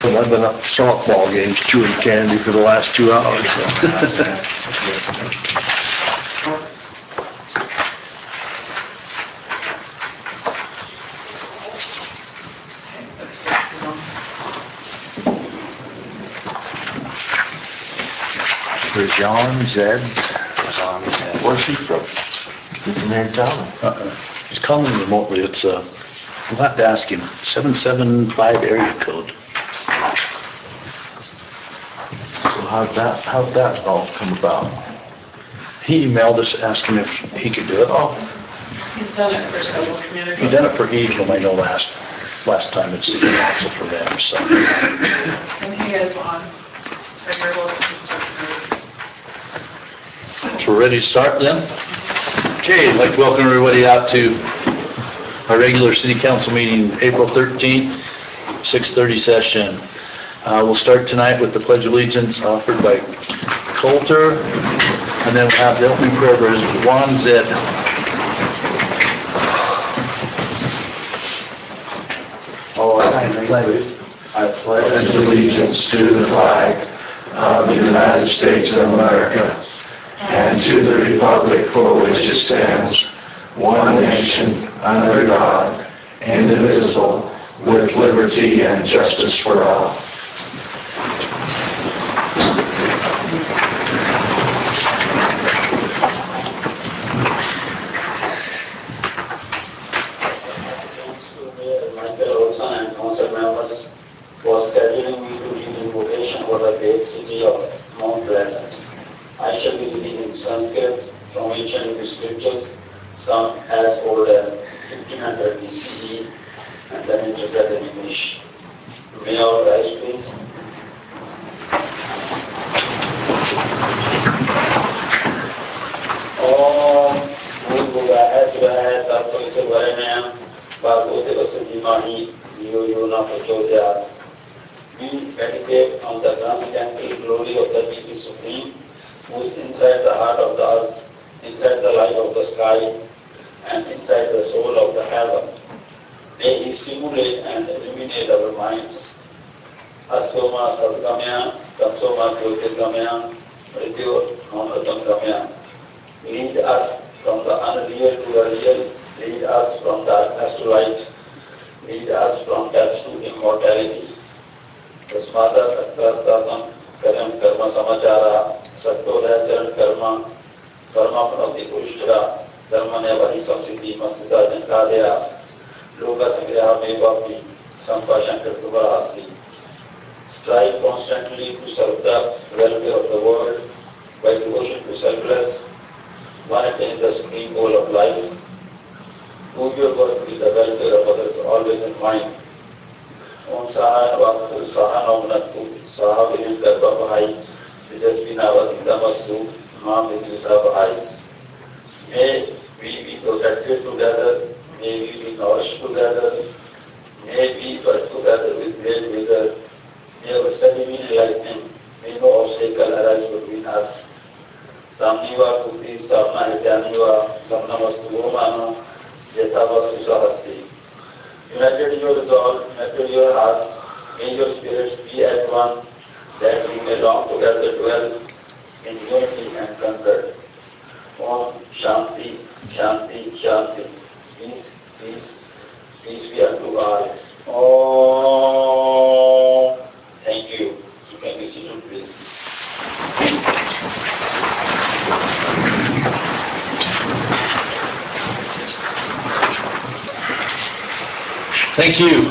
I've been up to softball games chewing candy for the last 2 hours. For John Zed. Where's he from? He's from here in town. He's calling remotely. It's we'll have to ask him. 775 area code. So how'd that all come about? He emailed us asking if he could do it. Oh, He's done it for several communities. he done it for Eagle, I know last time at city council for them, so. And he is on, so you're welcome to start. So we're ready to start then? Okay, I'd like to welcome everybody out to our regular city council meeting, April 13th, 6:30 session. We'll start tonight with the Pledge of Allegiance offered by Coulter, and then we'll have the opening prayer by Juan Zed. I pledge allegiance to the flag of the United States of America and to the republic for which it stands, one nation, under God, indivisible, with liberty and justice for all. And council members for scheduling me to read invocation for the great city of Mount Pleasant. I shall be reading in Sanskrit from ancient scriptures, some as old as 1500 BCE, and then interpreted in English. May all rise, please. Om Bhurvubhaha Svaha Tatsavita Varenyam Bhagavate Vasudhimahi Yo Yona Prachodayat. We meditate on the transcendental glory of the Deity Supreme, who is inside the heart of the earth, inside the light of the sky, and inside the soul of the heaven. May He stimulate and illuminate our minds. Astoma Sadgamya, Tamsoma Jyotirgamya, Mrityo Mamratam Gamya. Lead us from the unreal to the real, lead us from darkness to light, lead us from death to immortality. Tasmata Sakrastatam Karam Karma Samachara Sattodaya Charan Karma Karma Pranati Purushra Dharma Nevadi Samsiddhi Masita Jankadaya Loka Sangraha Mevapi Sampashankar Kubarahasti. Strive constantly to serve the welfare of the world by devotion to selfless. One attain the supreme goal of life. Do your work with the welfare of others always in mind. Om Sahan Vaktu Sahan Omnatu Saha Virinda Babahai Vijasvinavati Damasu Ma Vidvisa Bahai. May we be protected together, may we be nourished together, may we work together with great vigor, may our study be enlightening, may no obstacle arise between us. Samniva Kuti Samna Hityaniva Samnamastu Omana Yethavastu Sahasti. United in your resolve, united in your hearts, may your spirits be at one, that we may long together dwell in unity and concord. Om Shanti, Shanti, Shanti. Peace, peace, peace be unto all. Om. Thank you. You can be seated, please. Thank you.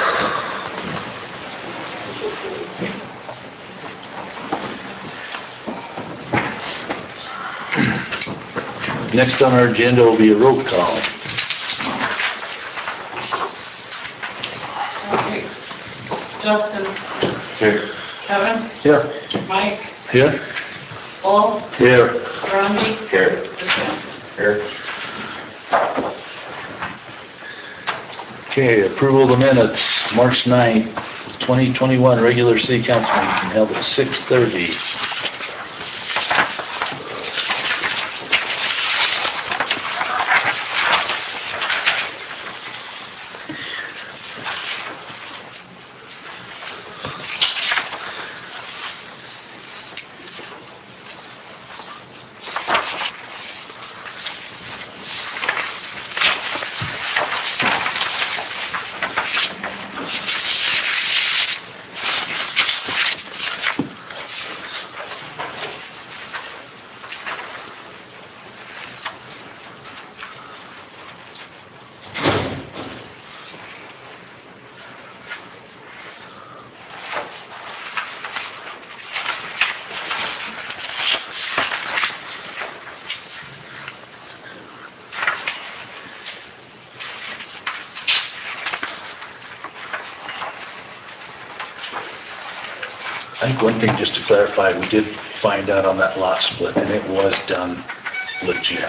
Next on our agenda will be a roll call. Okay. Justin. Here. Kevin. Here. Mike. Here. Paul. Here. Randy. Here. Here. Okay, approval of the minutes, March 9th, 2021, regular city council meeting held at 6:30. I think one thing just to clarify, we did find out on that lot split and it was done legit.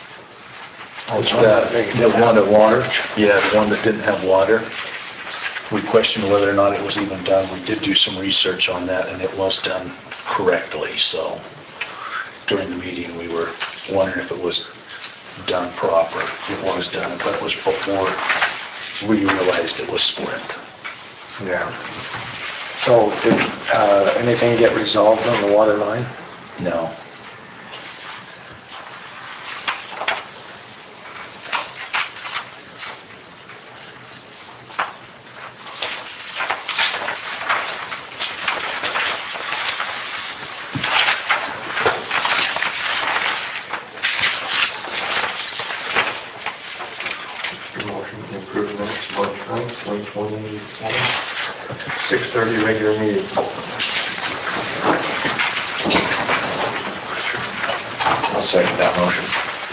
The one at water? Yeah, the one that didn't have water. We questioned whether or not it was even done. We did do some research on that and it was done correctly. So during the meeting, we were wondering if it was done proper. It was done, but it was before we realized it was split. Yeah. So did anything get resolved on the water line? No. Motion to approve minutes, March 9th, 2021, 6:30 regular meeting. I'll second that motion.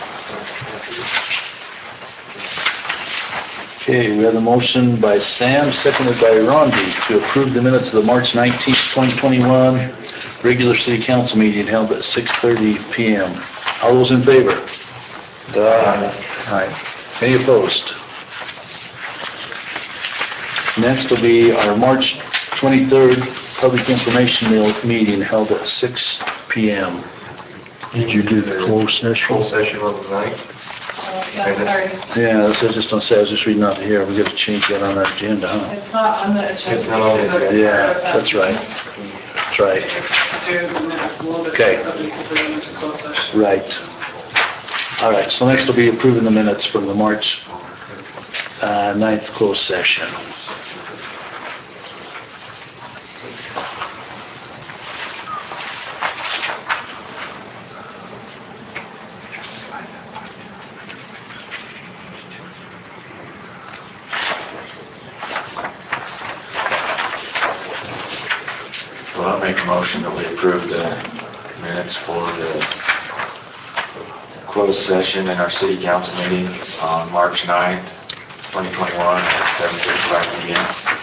Okay, we have a motion by Sam, seconded by Rondi, to approve the minutes of the March 19th, 2021 regular city council meeting held at 6:30 PM. All those in favor? Aye. Any opposed? Next will be our March 23rd public information meeting held at 6 PM. Did you do the closed session? Closed session on the 9th. Yeah, sorry. Yeah, this is just on say, I was just reading out here, we gotta change that on our agenda, huh? It's not on the agenda. It's not on the because of agenda. Yeah, part of that. that's right. That's right, Do the minutes a little bit Okay. differently because they're in the closed session. right. All right, so next will be approving the minutes from the March 9th closed session. Well, I'll make a motion that we approve the minutes for the closed session in our city council meeting on March 9th, 2021 at 7:35 PM.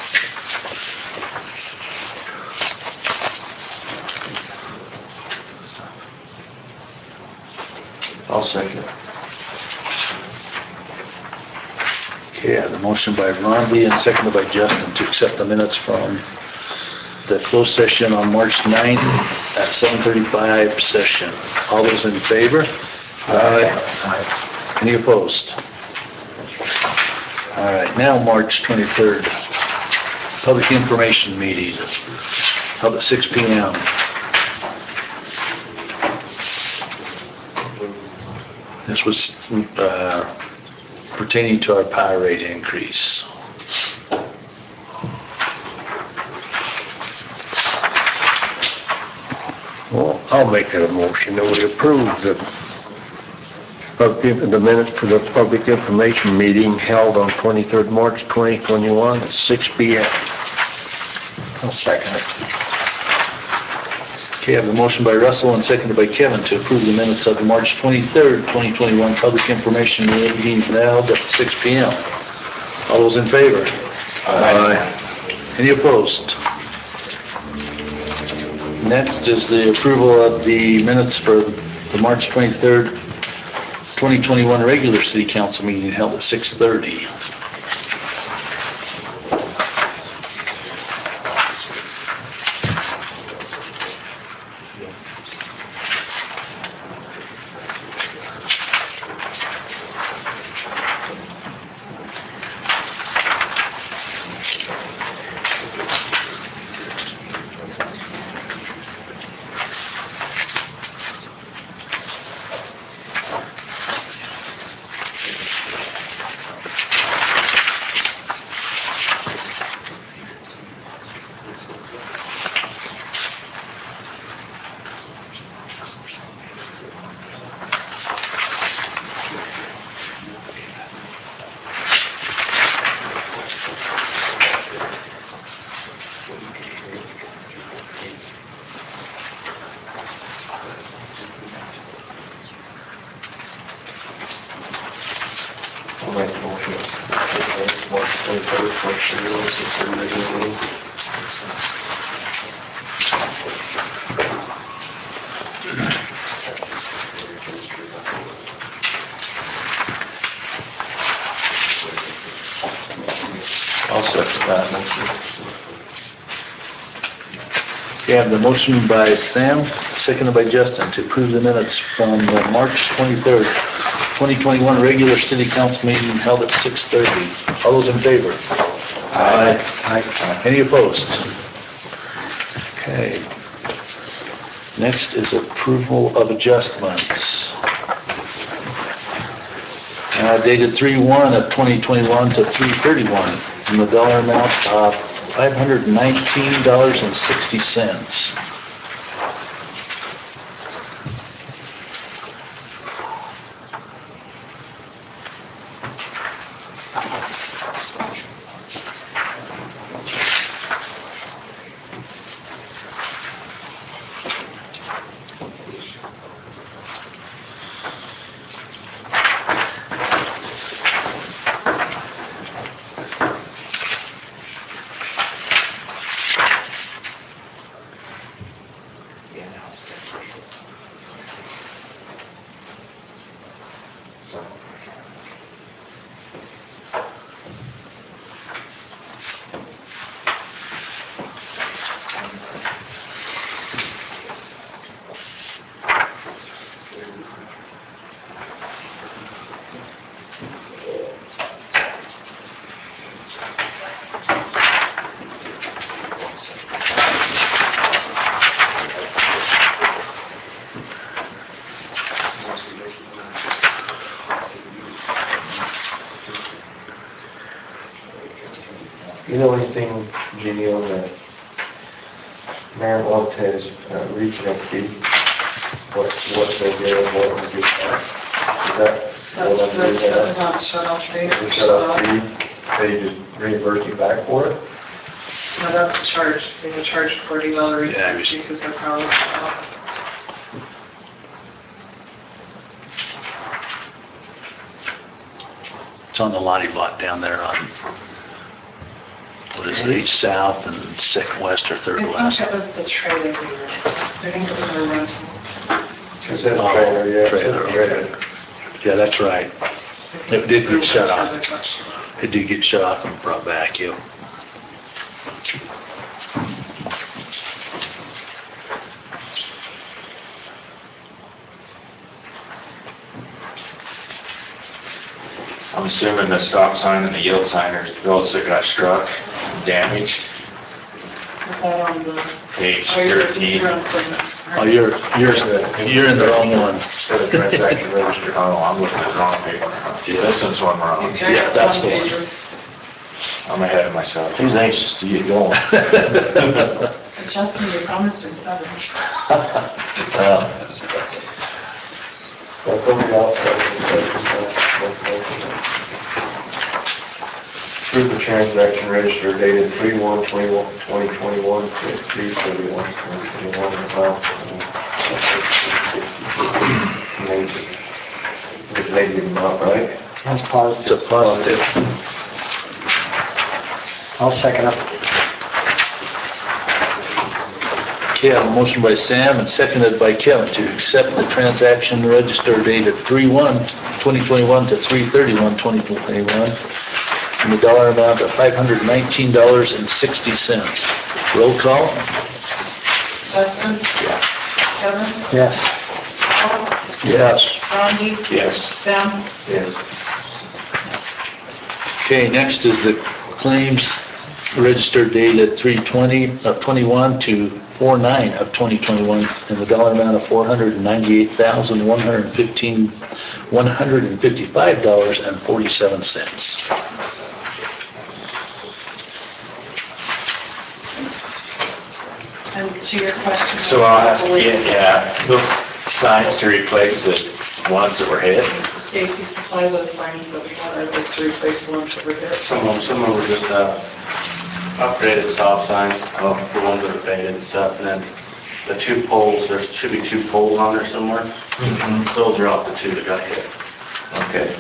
I'll second it. Okay, I have a motion by Rondi and seconded by Justin to accept the minutes from the closed session on March 9th at 7:35 session. All those in favor? Aye. Any opposed? All right, now March 23rd, public information meeting held at 6 PM. This was pertaining to our power rate increase. Well, I'll make a motion that we approve the minutes for the public information meeting held on 23rd March 2021 at 6 p.m. I'll second it. Okay, I have a motion by Russell and seconded by Kevin to approve the minutes of the March 23rd, 2021 public information meeting held at 6 PM. All those in favor? Aye. Any opposed? Next is the approval of the minutes for the March 23rd, 2021 regular city council meeting held at 6:30. I'll make a motion. March 23rd, March 6:30 regular meeting. We have the motion by Sam, seconded by Justin, to approve the minutes from the March 23rd, 2021 regular city council meeting held at 6:30. All those in favor? Aye. Any opposed? Okay. Next is approval of adjustments. Dated 3/1 of 2021 to 3/31, in the dollar amount of $519.60. You know anything, Jimmy, on the Mayor Montez regional fee? What they did, what we did? Is that That was not shut off, they the shut off fee? They just reimbursed you back for it? No, that's a charge, they were charged $40 Yeah, I was- because their power was shut off. It's on the Lottie lot down there on, what is it, 8 South and 2nd West or 3rd I West? think it was the trailer we were, I think it was their rental. Is that a trailer, yeah? Trailer, okay. Yeah, that's right. It did get shut off. It did get shut off and brought back, yeah. I'm assuming the stop sign and the yield sign are those that got struck, damaged. Is that on the? Page Oh, you're 13. on Plymouth, Oh, right? you're in the wrong one. For the transaction register. Oh, I'm looking at the wrong paper. This is one wrong. Okay, I Yeah, got that's one the one. pager. I'm ahead of myself. He's anxious to get going. Justin, you promised him 7. Well, go out, approve the transaction register dated 3/1/2021 to 3/31/2021. Negative amount, right? That's It's a positive. positive. I'll second it. Okay, I have a motion by Sam and seconded by Kevin to accept the transaction register dated 3/1/2021 to 3/31/2021 in the dollar amount of $519.60. Roll call? Justin? Kevin? Yes. Paul? Yes. Randy? Yes. Sam? Yes. Okay, next is the claims register dated 3/20/21 to 4/9/2021 in the dollar amount of $498,155.47. And to your question. So I'll ask again, yeah, those signs to replace the ones that were hit. Safety supply, those signs that we had, are those to replace the ones that were hit? Some of them were just upgraded stop signs, the ones that are faded and stuff, and then the 2 poles, there should be 2 poles on there somewhere. Those are off the 2 that got hit. Okay.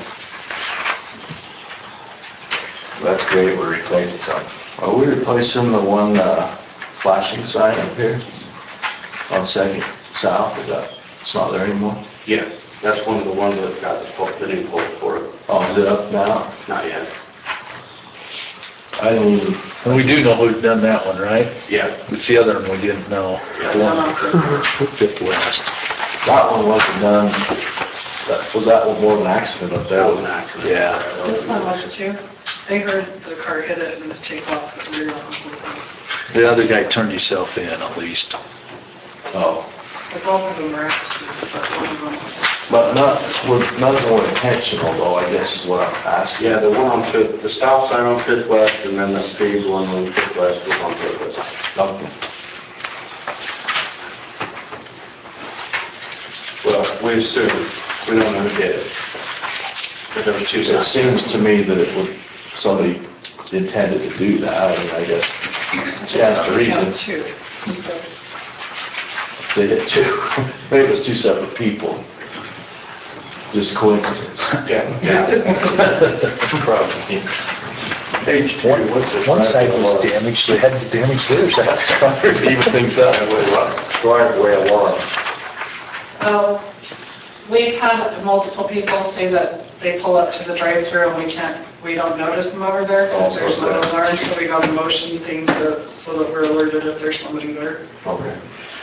That's great, we're replacing some. Are we replacing the one flashing sign up here on 2nd South? Is that, it's not there anymore? Yeah, that's one of the ones that got the new pole for it. Oh, is it up now? Not yet. I didn't even, And we do know who's done that one, right? Yeah. It's the other one we didn't know. The one on Fifth West. that one wasn't done, was that one more of an accident up there? That was an accident. Yeah. This one was too. They heard the car hit it and take off, but we were on the whole thing. The other guy turned himself in at least. Oh, So both of them were accidents, but one of them, but none of them were intentional though, I guess is what I'm asking. Yeah, the one on Fifth, the stop sign on Fifth West, and then the speed one on Fifth West was on purpose. Okay. Well, we assume, we don't know who did it. But there were two It signs. seems to me that it would, somebody intended to do that, I mean, I guess, stands to yeah, reason, two. So they did too. Maybe it was two separate people. Just coincidence. Yeah. Probably. Page two, what's it? One side was damaged, they had to damage the other side. Even things up. Driveway alarm. we've had multiple people say that they pull up to the drive-through and we don't notice them over there because there's no alarm, so we got a motion thing so that we're alerted if there's somebody there. Okay.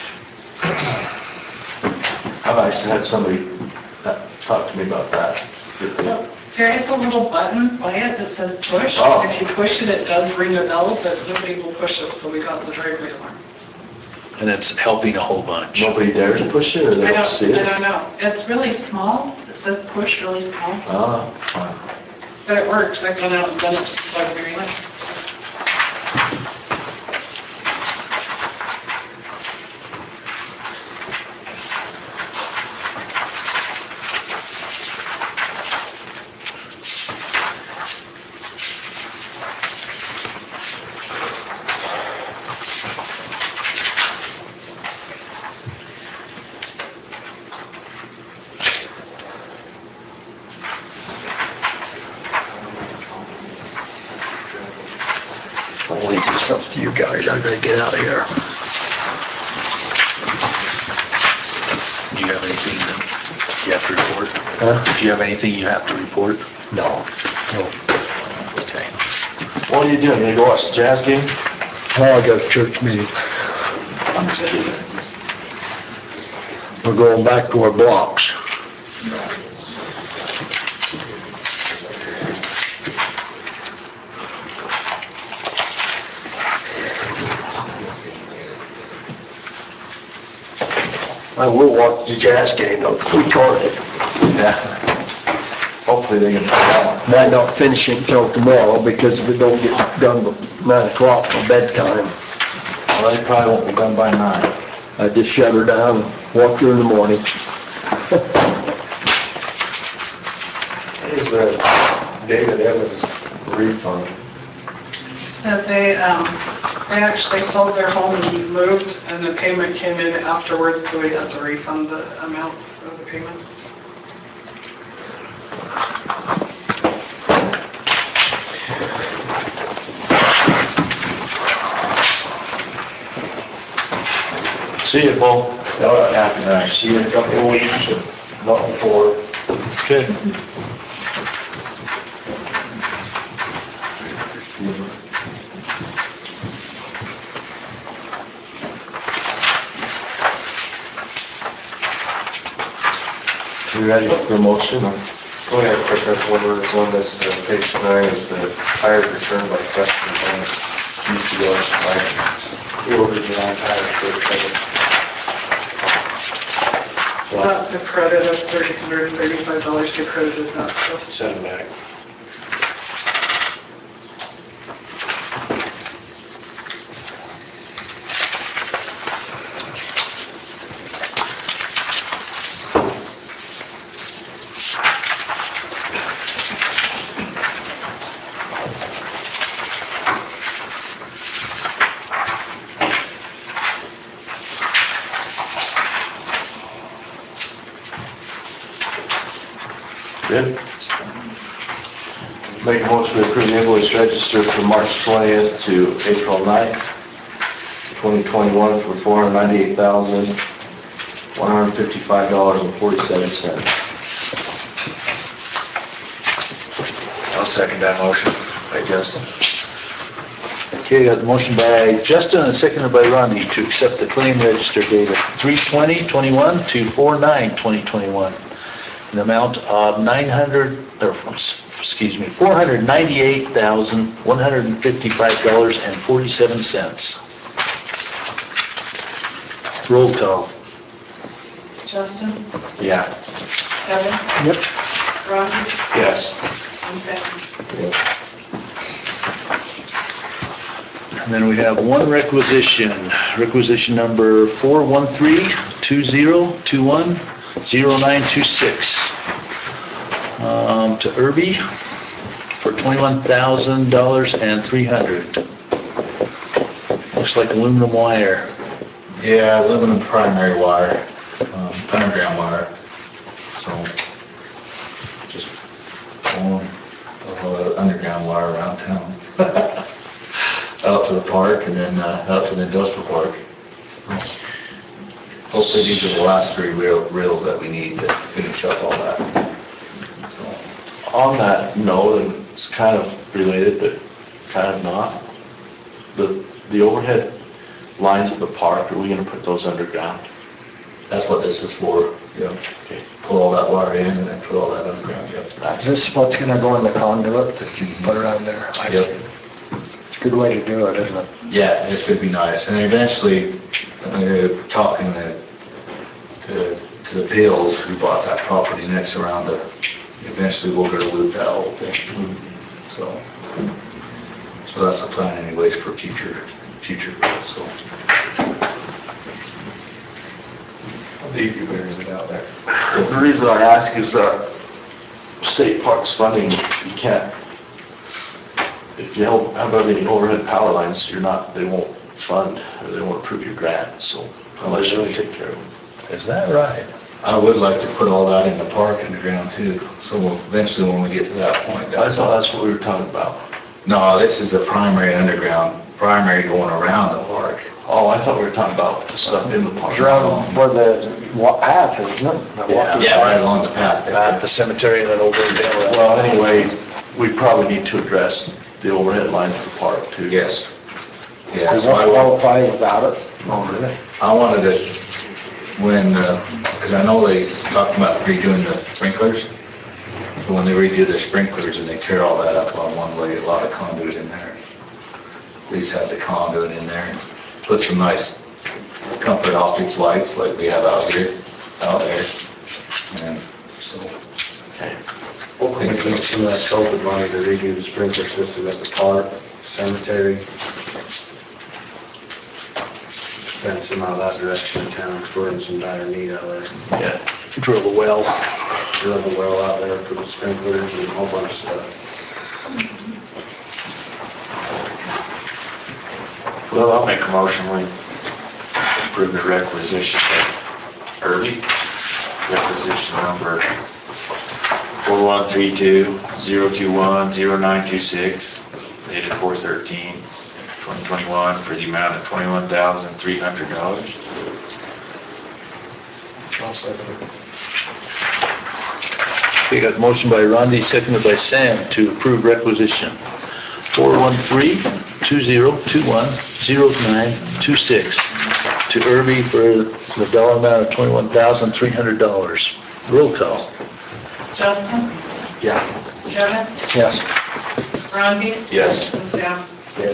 I've actually had somebody talk to me about that. There is a little button by it that says push. Oh. If you push it, it does ring a bell, but nobody will push it, so we got the driveway alarm. And it's helping a whole bunch. Nobody dares to push it or they don't see I it? don't know. It's really small. It says push really small, Fine. but it works. I've gone out and done it just about very much. I'll leave this up to you guys, I gotta get out of here. Do you have anything that you have to report? Huh? Do you have anything you have to report? No. Okay. What are you doing? You gonna go watch the Jazz game? Oh, I got a church meeting. I'm just kidding. We're going back to our blocks. I will watch the Jazz game, though, it's retarded. Yeah. Hopefully they can find out. Might not finish it until tomorrow, because if it don't get done by 9 o'clock for bedtime, Well, they probably won't be done by 9. I just shut her down, walk her in the morning. Is the David Evans refund? So they actually sold their home and moved, and the payment came in afterwards, so we had to refund the amount of the payment. See you, Paul. Happy night. See you in a couple of weeks, not before. Okay. You ready for a motion? or- Go ahead, quick, that's one where it's on this, page 9, is the tires returned by customer and DCR supply. We ordered the line tires for the second. So that's a credit of $335 they credited that to us. Send them back. Good. Make a motion to approve the invoice register from March 20th to April 9th, 2021 for $498,155.47. I'll second that motion. Hey, Justin. Okay, got the motion by Justin and seconded by Rodney to accept the claim register dated 3/20/21 to 4/9/2021. An amount of $498,155.47. Roll call. Justin, Yeah. Kevin, Yep. Rodney, Yes. and Sam. And then we have one requisition, requisition number 413-2021-0926, to Irby for $21,300. Looks like aluminum wire. Yeah, aluminum primary wire, underground wire. So just pulling a lot of underground wire around town. Out to the park and then out to the industrial park. Hopefully these are the last 3 reels that we need to finish up all that. So, On that note, and it's kind of related, but kind of not, the overhead lines at the park, are we gonna put those underground? that's what this is for, you know, Okay. pull all that wire in and then put all that underground, yep. Is this what's gonna go in the conduit that you put around there? Yep. It's a good way to do it, isn't it? Yeah, it's gonna be nice, and eventually, talking to the Pills who bought that property next around to, eventually we're gonna loop that whole thing. So that's the plan anyways for future growth, so. How deep you buried it out there? The reason I ask is that state parks funding, you can't, if you don't have any overhead power lines, they won't fund, or they won't approve your grant, so unless you take care of them. Is that right? I would like to put all that in the park underground too, so eventually when we get to that point. I thought that's what we were talking about. No, this is the primary underground, primary going around the park. Oh, I thought we were talking about the stuff in the park. It's around where the path is, isn't it? The walking Yeah, path. right along the path there. At the cemetery and then over the hill. Well, anyway, we probably need to address the overhead lines at the park too. Yes. Yeah, We so won't qualify without it. Oh, really? I wanted to, because I know they talked about redoing the sprinklers. So when they redo the sprinklers and they tear all that up on one way, a lot of conduit in there. At least have the conduit in there. Put some nice comfort optics lights like we have out there. And so, Okay. Hopefully we can get some of that COVID money to redo the sprinkler system at the park, cemetery. Spend some out of that direction in town, we're in some dire need out there. Yeah, drill the well. Drill the well out there for the sprinklers and a whole bunch of stuff. Well, I'll make a motion, we approve the requisition of Irby, requisition number 4132-021-0926, dated 4/13/2021, for the amount of $21,300. We got a motion by Rodney, seconded by Sam to approve requisition 413-2021-0926 to Irby for the dollar amount of $21,300. Roll call. Justin, Yeah. Kevin, Yes. Rodney, Yes. and Sam. Yes.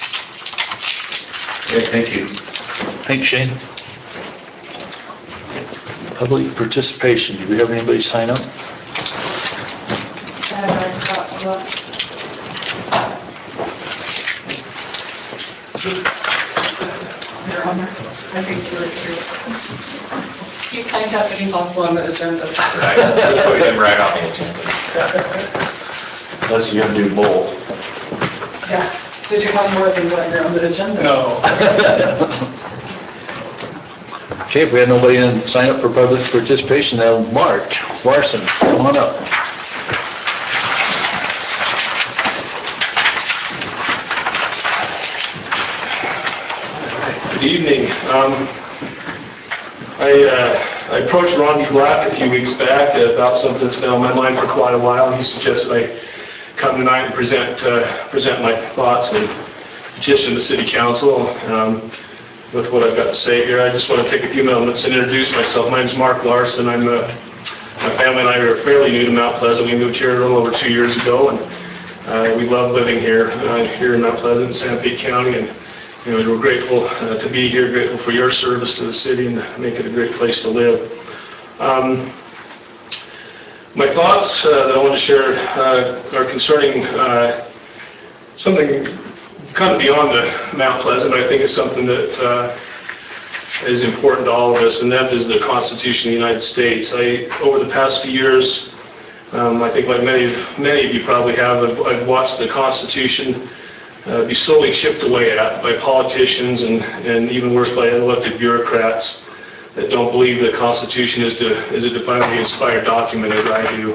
yeah, thank you. Thanks, Shane. Public participation, do we have anybody sign up? You're on there? I think you're here. He's signed up and he's also on the agenda. Right, just put him right on the agenda. Unless you're gonna do both. Yeah. Did you have more than what you're on the agenda? No. Okay, if we had nobody in sign up for public participation, now Mark Larson, come on up. Good evening. I approached Rodney Black a few weeks back about something that's been on my mind for quite a while. He suggested I come tonight and present my thoughts and petition the City Council with what I've got to say here. I just want to take a few moments and introduce myself. My name is Mark Larson. My family and I are fairly new to Mount Pleasant. We moved here a little over 2 years ago, and we love living here in Mount Pleasant, Sanpete County, and we're grateful to be here, grateful for your service to the city and make it a great place to live. My thoughts that I want to share are concerning something kind of beyond the Mount Pleasant. I think it's something that is important to all of us, and that is the Constitution of the United States. Over the past few years, I think like many of you probably have, I've watched the Constitution be slowly chipped away at by politicians and even worse by unelected bureaucrats that don't believe the Constitution is a divinely inspired document as I do.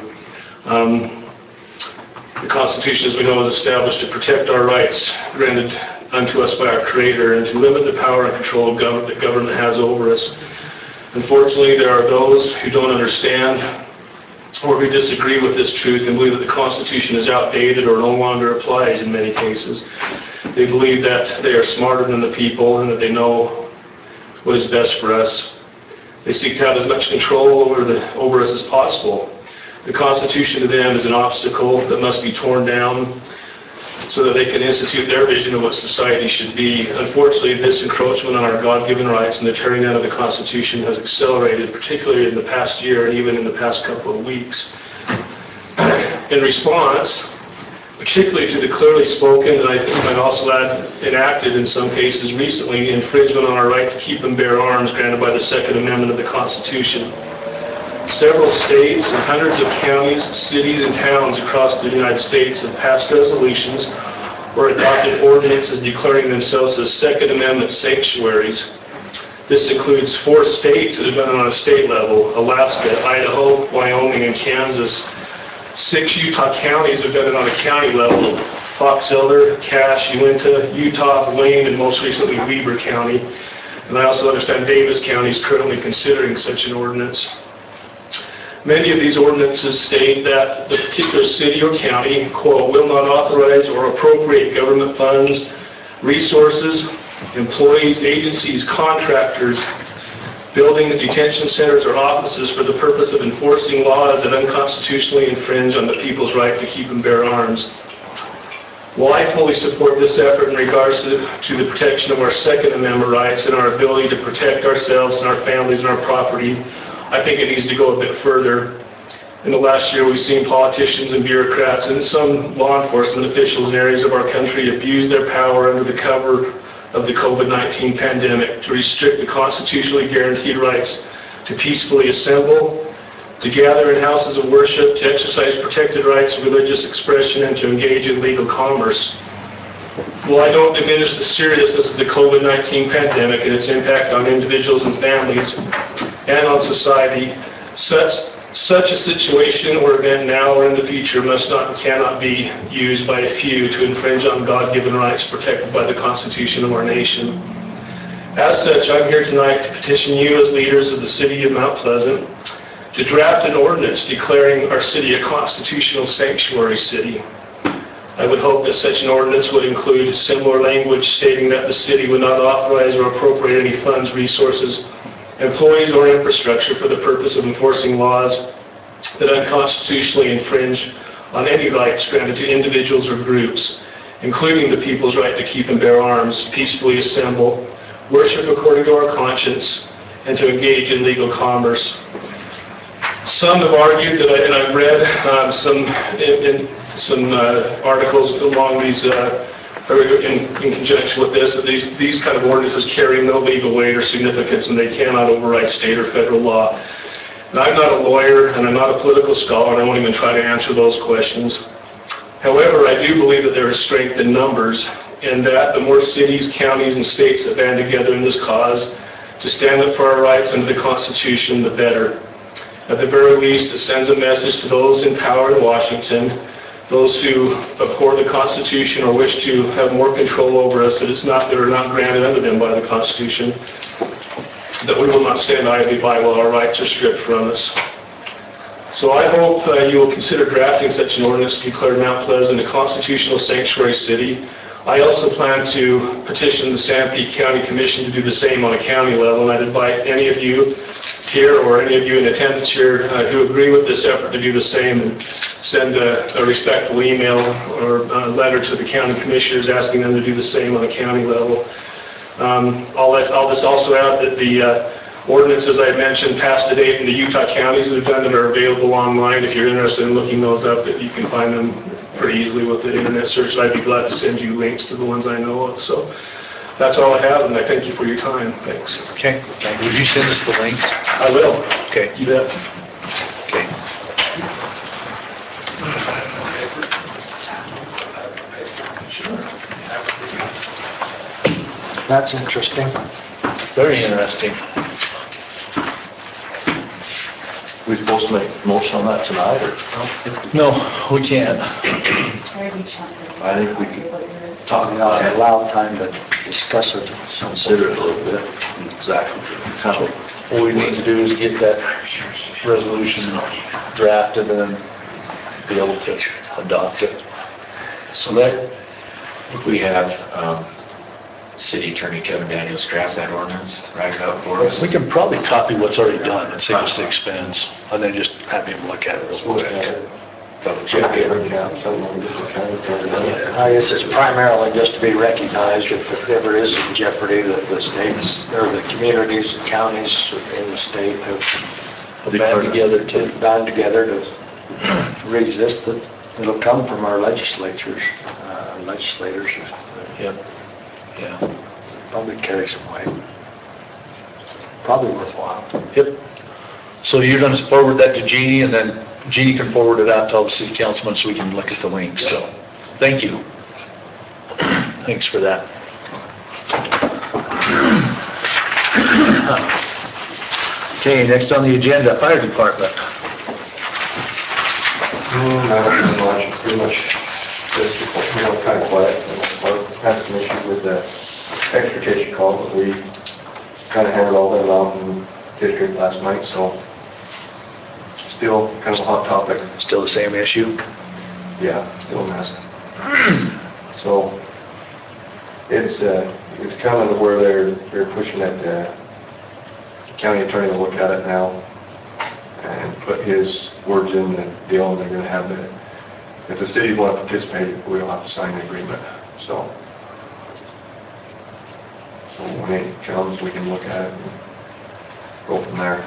The Constitution, as we know, is established to protect our rights granted unto us by our Creator and to limit the power and control that government has over us. Unfortunately, there are those who don't understand or who disagree with this truth and believe that the Constitution is outdated or no longer applies in many cases. They believe that they are smarter than the people and that they know what is best for us. They seek to have as much control over us as possible. The Constitution to them is an obstacle that must be torn down so that they can institute their vision of what society should be. Unfortunately, this encroachment on our God-given rights and the tearing down of the Constitution has accelerated, particularly in the past year and even in the past couple of weeks. In response, particularly to the clearly spoken, and I think I'd also add enacted in some cases recently, infringement on our right to keep and bear arms granted by the Second Amendment of the Constitution. Several states and hundreds of counties, cities, and towns across the United States have passed resolutions or adopted ordinances declaring themselves as Second Amendment sanctuaries. This includes 4 states that have done it on a state level: Alaska, Idaho, Wyoming, and Kansas. 6 Utah counties have done it on a county level: Fox Elder, Cache, Uinta, Utah, Wayne, and most recently Weber County. And I also understand Davis County is currently considering such an ordinance. Many of these ordinances state that the particular city or county, quote, will not authorize or appropriate government funds, resources, employees, agencies, contractors, buildings, detention centers, or offices for the purpose of enforcing laws that unconstitutionally infringe on the people's right to keep and bear arms. While I fully support this effort in regards to the protection of our Second Amendment rights and our ability to protect ourselves and our families and our property, I think it needs to go a bit further. In the last year, we've seen politicians and bureaucrats and some law enforcement officials in areas of our country abuse their power under the cover of the COVID-19 pandemic to restrict the constitutionally guaranteed rights to peacefully assemble, to gather in houses of worship, to exercise protected rights of religious expression, and to engage in legal commerce. While I don't diminish the seriousness of the COVID-19 pandemic and its impact on individuals and families and on society, such a situation or event now or in the future must not and cannot be used by a few to infringe on God-given rights protected by the Constitution of our nation. As such, I'm here tonight to petition you as leaders of the City of Mount Pleasant to draft an ordinance declaring our city a constitutional sanctuary city. I would hope that such an ordinance would include similar language stating that the city would not authorize or appropriate any funds, resources, employees, or infrastructure for the purpose of enforcing laws that unconstitutionally infringe on any rights granted to individuals or groups, including the people's right to keep and bear arms, peacefully assemble, worship according to our conscience, and to engage in legal commerce. Some have argued that, and I've read some articles along these, in conjunction with this, that these kind of ordinances carry no legal weight or significance and they cannot override state or federal law. And I'm not a lawyer and I'm not a political scholar and I won't even try to answer those questions. However, I do believe that there is strength in numbers and that the more cities, counties, and states that band together in this cause to stand up for our rights under the Constitution, the better. At the very least, it sends a message to those in power in Washington, those who abhor the Constitution or wish to have more control over us that are not granted under them by the Constitution, that we will not stand idly by while our rights are stripped from us. So I hope you will consider drafting such an ordinance to declare Mount Pleasant a constitutional sanctuary city. I also plan to petition the Sanpete County Commission to do the same on a county level, and I'd invite any of you here or any of you in attendance here who agree with this effort to do the same, and send a respectful email or a letter to the county commissioners asking them to do the same on a county level. I'll just also add that the ordinances I mentioned past the date in the Utah counties that have done it are available online. If you're interested in looking those up, you can find them pretty easily with the internet search. I'd be glad to send you links to the ones I know of. So that's all I have, and I thank you for your time. Thanks. Okay, would you send us the links? I will. Okay. You bet. Okay. That's interesting. Very interesting. We supposed to make a motion on that tonight, or? No, we can't. I think we could talk We about ought to it, allow time to discuss it. consider it a little bit, exactly, kind of. What we need to do is get that resolution drafted and then be able to adopt it. So that, we have City Attorney Kevin Daniels draft that ordinance, write it up for us. We can probably copy what's already done and save us the expense, and then just have him look at it real quick. Double check it. Bring out someone just to kind of turn it on. I guess it's primarily just to be recognized if it ever is in jeopardy that the states, or the communities and counties in the state have Band together to, band together to resist it. It'll come from our legislators. yeah, yeah. Probably carry some weight. Probably worthwhile. Yep. So you're gonna forward that to Jeannie, and then Jeannie can forward it out to all the city councilmen so we can look at the links, so, thank you. Thanks for that. Okay, next on the agenda, fire department. Not much, pretty much just, kind of quiet. Had some issues with the extrication call, but we kind of handled all that out in district last night, so still kind of a hot topic. Still the same issue? Yeah, still a mess. So it's kind of where they're pushing that county attorney to look at it now and put his words in the deal, and they're going to have if the city want to participate, we'll have to sign the agreement. So when it comes, we can look at it and go from there.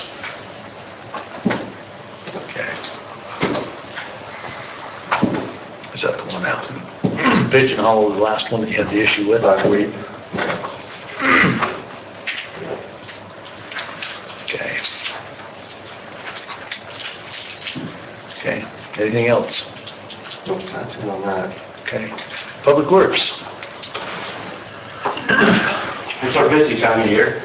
Okay. Is that the one out? Pigeon Hollow, the last one that you had the issue with? Last week. Okay. Okay, anything else? Nope, that's it on that. Okay. Public Works. It's our busy time of year.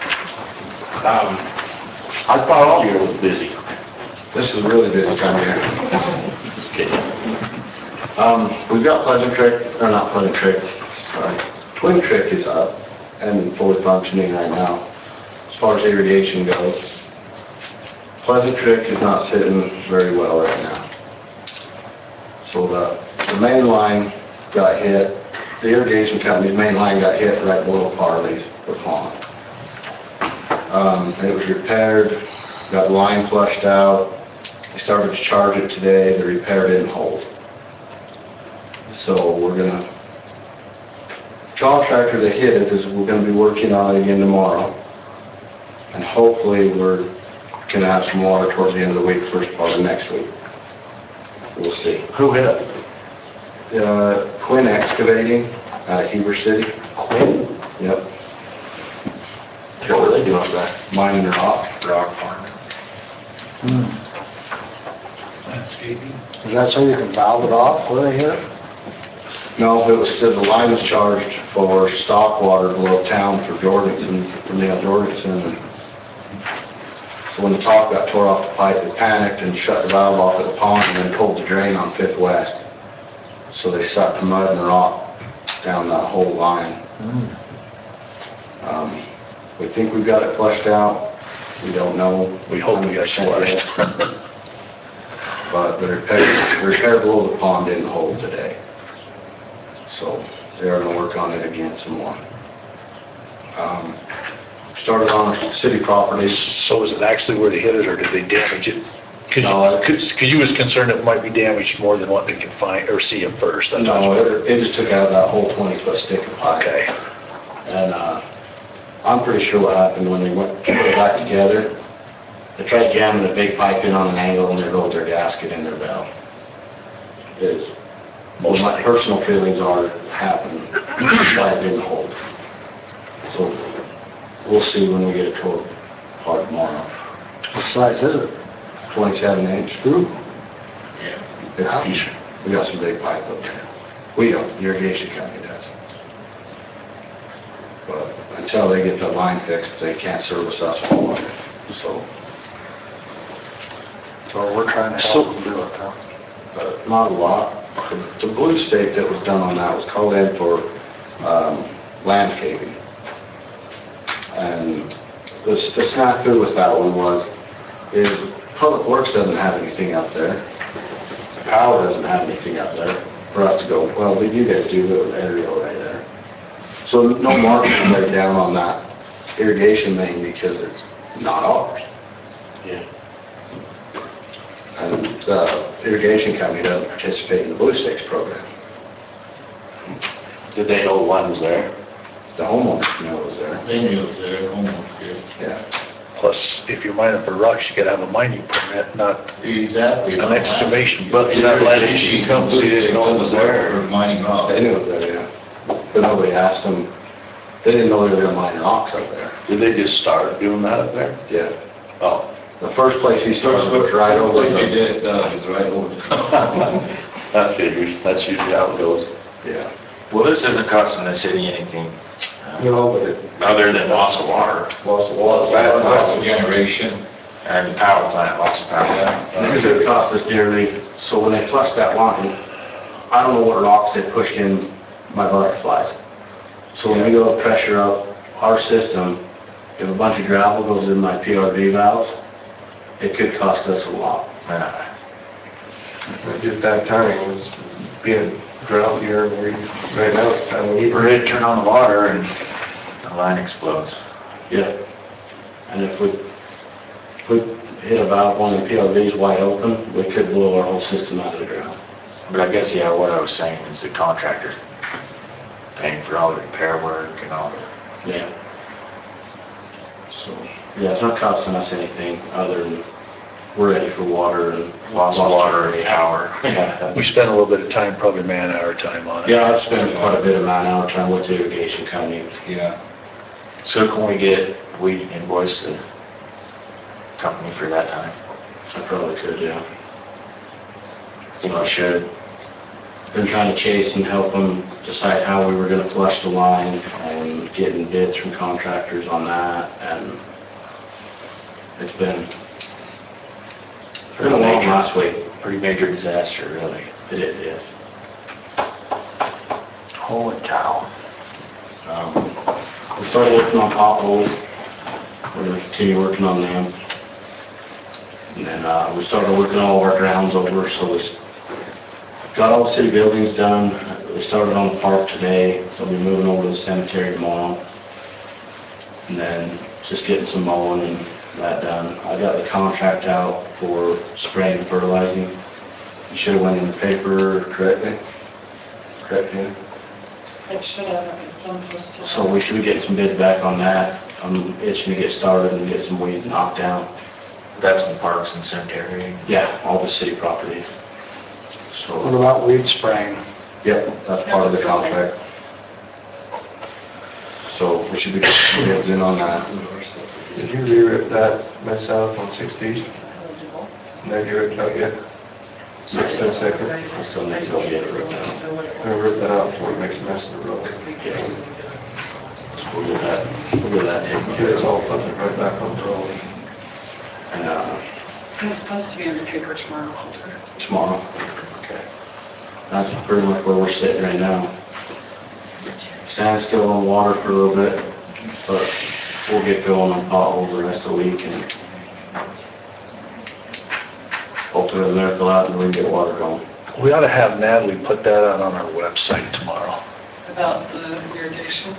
I thought all year was busy. This is a really busy time of year. Just kidding. We've got Pleasant Creek, or not Pleasant Creek, sorry. Twin Creek is up and fully functioning right now, as far as irrigation goes. Pleasant Creek is not sitting very well right now. So the main line got hit, the irrigation company's main line got hit right below Parley's, the pond. It was repaired, got the line flushed out. They started to charge it today, the repair didn't hold. So we're gonna, contractor that hit it we're gonna be working on it again tomorrow. And hopefully we're gonna have some water towards the end of the week, first part of next week. We'll see. Who hit it? Quinn Excavating, Heber City. Quinn? Yep. What were they doing up there? Mining rock farming. Landscaping. Is that so you can valve it off where they hit it? No, it was still, the line was charged for stock water below town for Jorgensen, for Neil Jorgensen. So when the top got tore off the pipe, they panicked and shut the valve off at the pond and then pulled the drain on 5th West. So they sucked the mud and the rock down that whole line. We think we've got it flushed out. We don't know. We hope we got it flushed. But the repair below the pond didn't hold today. So they're gonna work on it again some more. Started on city properties. So is it actually where they hit it, or did they damage it? No, Because you was concerned it might be damaged more than what they could find or see at first. That's No, what- it just took out that whole 20-foot stick of pipe. Okay. And I'm pretty sure what happened when they went to put it back together, they tried jamming a big pipe in on an angle and there goes their gasket in their valve. Is, most my personal feelings are it happened, why it didn't hold. So we'll see when we get it towed apart tomorrow. What size is it? 27-inch. Ooh. It's, we got some big pipe up there. We don't, the irrigation company does. But until they get the line fixed, they can't service us with water, so. So we're trying to help them do it, huh? Not a lot. The blue stake that was done on that was called in for landscaping. And the snafu with that one is Public Works doesn't have anything up there. Power doesn't have anything up there for us to go, well, you guys do with aerial right there. So no marking laid down on that irrigation main because it's not ours. Yeah. And the irrigation company doesn't participate in the Blue Stakes program. Did they know one was there? The homeowner knew it was there. They knew it was there, homework did. Yeah. Plus, if you're mining for rocks, you gotta have a mining permit, not Exactly. an excavation. But that landscape company didn't know it was there. For mining rock. They knew it was there, yeah. But nobody asked them. They didn't know they were gonna mine rocks up there. Did they just start doing that up there? Yeah. Oh. The first place he started was right over What they the, did, is right over. That figures, that's usually how it goes. yeah. Well, this isn't costing the city anything No, but it other than loss of water lost a lot of Lots of that. generation. and the power plant, lots of power. It could cost us dearly. So when they flushed that line, I don't know what rocks they pushed in my butterflies. So when we go to pressure up our system, if a bunch of gravel goes in my PRV valves, it could cost us a lot. Just that timing was being drought here, and right now it's time we need We're ready to turn on the water and the line explodes. Yeah. And if we hit a valve, one of the PRVs wide open, we could blow our whole system out of the ground. But I guess, yeah, what I was saying is the contractor's paying for all the repair work and all the... Yeah. So, yeah, it's not costing us anything other than we're ready for water and Lots of water and power. Yeah. We spent a little bit of time, probably man-hour time on it. Yeah, I've spent quite a bit of man-hour time with the irrigation company. Yeah. So can we invoice the company for that time? I probably could, yeah. I think we should. Been trying to chase and help them decide how we were gonna flush the line and getting bids from contractors on that, and it's been a long last week. Pretty major disaster, really. It is, yes. Holy cow. We started working on potholes. We're gonna continue working on them. And then we started working all our grounds over, so we got all the city buildings done. We started on the park today. They'll be moving over to the cemetery tomorrow. And then just getting some mowing and that done. I got the contract out for spraying and fertilizing. You should have went in the paper correctly. Correct, Ian? It should have, it's done posted. So we should be getting some bids back on that. I'm itching to get started and get some weeds knocked down. That's in parks and cemetery. Yeah, all the city properties. What So, about weed spraying? yep, that's part of the contract. So we should be getting some bids in on that. Did you re-rip that mess out on 60s? And then you ripped out yet? 6th second. I still need to go get it ripped out. Gonna rip that out before it makes a mess of the road. Yeah. So we'll get that taken Get care it of. all put right back on the road. And, And it's supposed to be in the paper tomorrow. tomorrow. Okay. That's pretty much where we're sitting right now. Stand still on water for a little bit, but we'll get going on potholes the rest of the week and hopefully a miracle happens and we can get water going. We ought to have Natalie put that out on our website tomorrow. About the irrigation.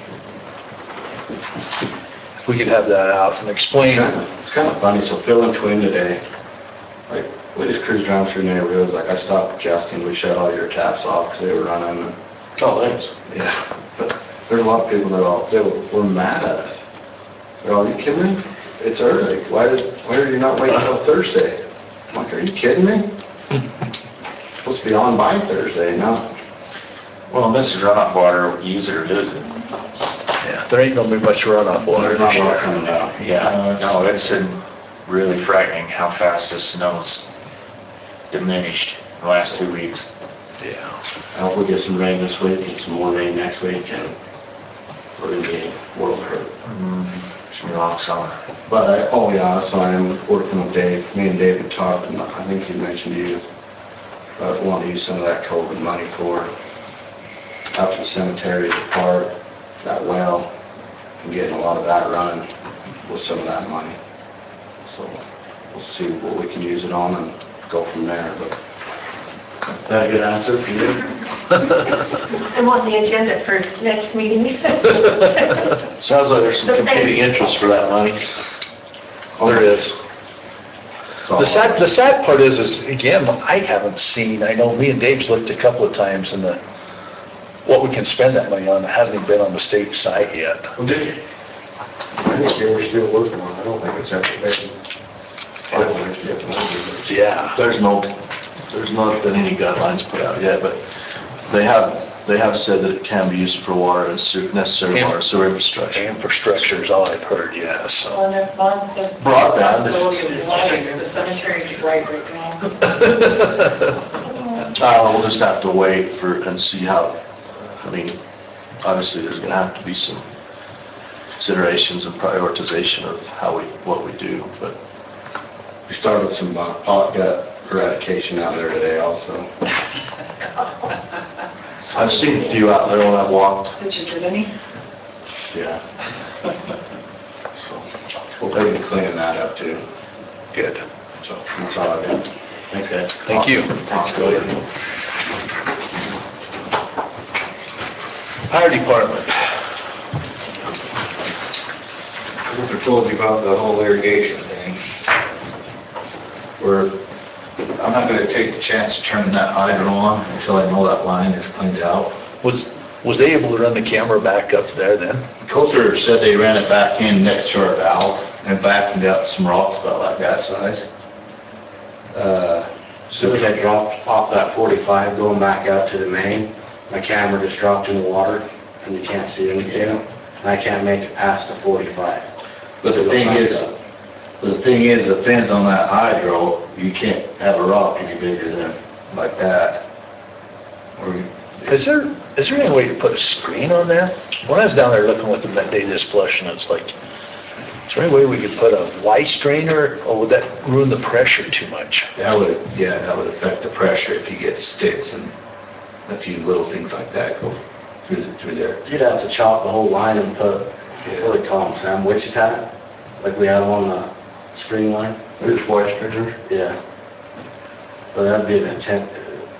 If we could have that out and explain. It's kind of funny, so Phil and Twin today, like, we just cruised around through neighborhoods, like I stopped at Justin, we shut all your taps off because they were running, and, Oh, thanks. yeah. But there's a lot of people that were mad at us. They're all, are you kidding me? It's early, why did you not wait until Thursday? I'm like, are you kidding me? Supposed to be on by Thursday, no. Well, this is runoff water, use it or lose it. Yeah, there ain't gonna be much runoff water There's not this a lot year. coming down. Yeah, no, it's really frightening how fast this snow's diminished in the last 2 weeks. Yeah. I hope we get some rain this week and some more rain next week, and we're gonna be world hurt. It's been a long summer. But oh yeah, so I'm working with Dave, me and David talked, and I think he mentioned to you, but want to use some of that COVID money for out to the cemetery, the park, that well, and getting a lot of that running with some of that money. So we'll see what we can use it on and go from there, but. Is that a good answer for you? I'm on the agenda for next meeting. Sounds like there's some competing interest for that money. There is. The sad part is again, I haven't seen, I know me and Dave's looked a couple of times and what we can spend that money on hasn't even been on the state site yet. I think they were still working on it. I don't think it's actually been finalized yet. Yeah. There's not been any guidelines put out yet, but they have said that it can be used for water and necessary water, sewer infrastructure. Infrastructure is all I've heard, yeah, so. Broadband. Possibility of flooding, the cemetery's right now. We'll just have to wait and see how, I mean, obviously there's gonna have to be some considerations and prioritization of what we do, but. We started some pot gut eradication out there today also. I've seen a few out there when I've walked. Did you get any? Yeah. So we'll be cleaning that up too. Good. So that's all I got. Thanks, guys. Thank you. Thanks, Cody. Fire department. I told you about the whole irrigation thing. I'm not gonna take the chance of turning that hydrant on until I know that line is cleaned out. Was they able to run the camera back up there then? Coulter said they ran it back in next to our valve and vacuumed up some rocks about like that size. As soon as I dropped off that 45 going back out to the main, my camera just dropped in the water and you can't see anything. And I can't make it past the 45. But the thing is, the fins on that hydro, you can't have a rock any bigger than like that. Is there any way to put a screen on that? When I was down there looking with them that day this flush, and it's like, is there any way we could put a Y strainer, or would that ruin the pressure too much? That would affect the pressure if you get sticks and a few little things like that go through there. You'd have to chop the whole line and put, what do they call them, sandwiches hat? Like we have on the spring line? There's Y stringers. Yeah. But that'd be an intent.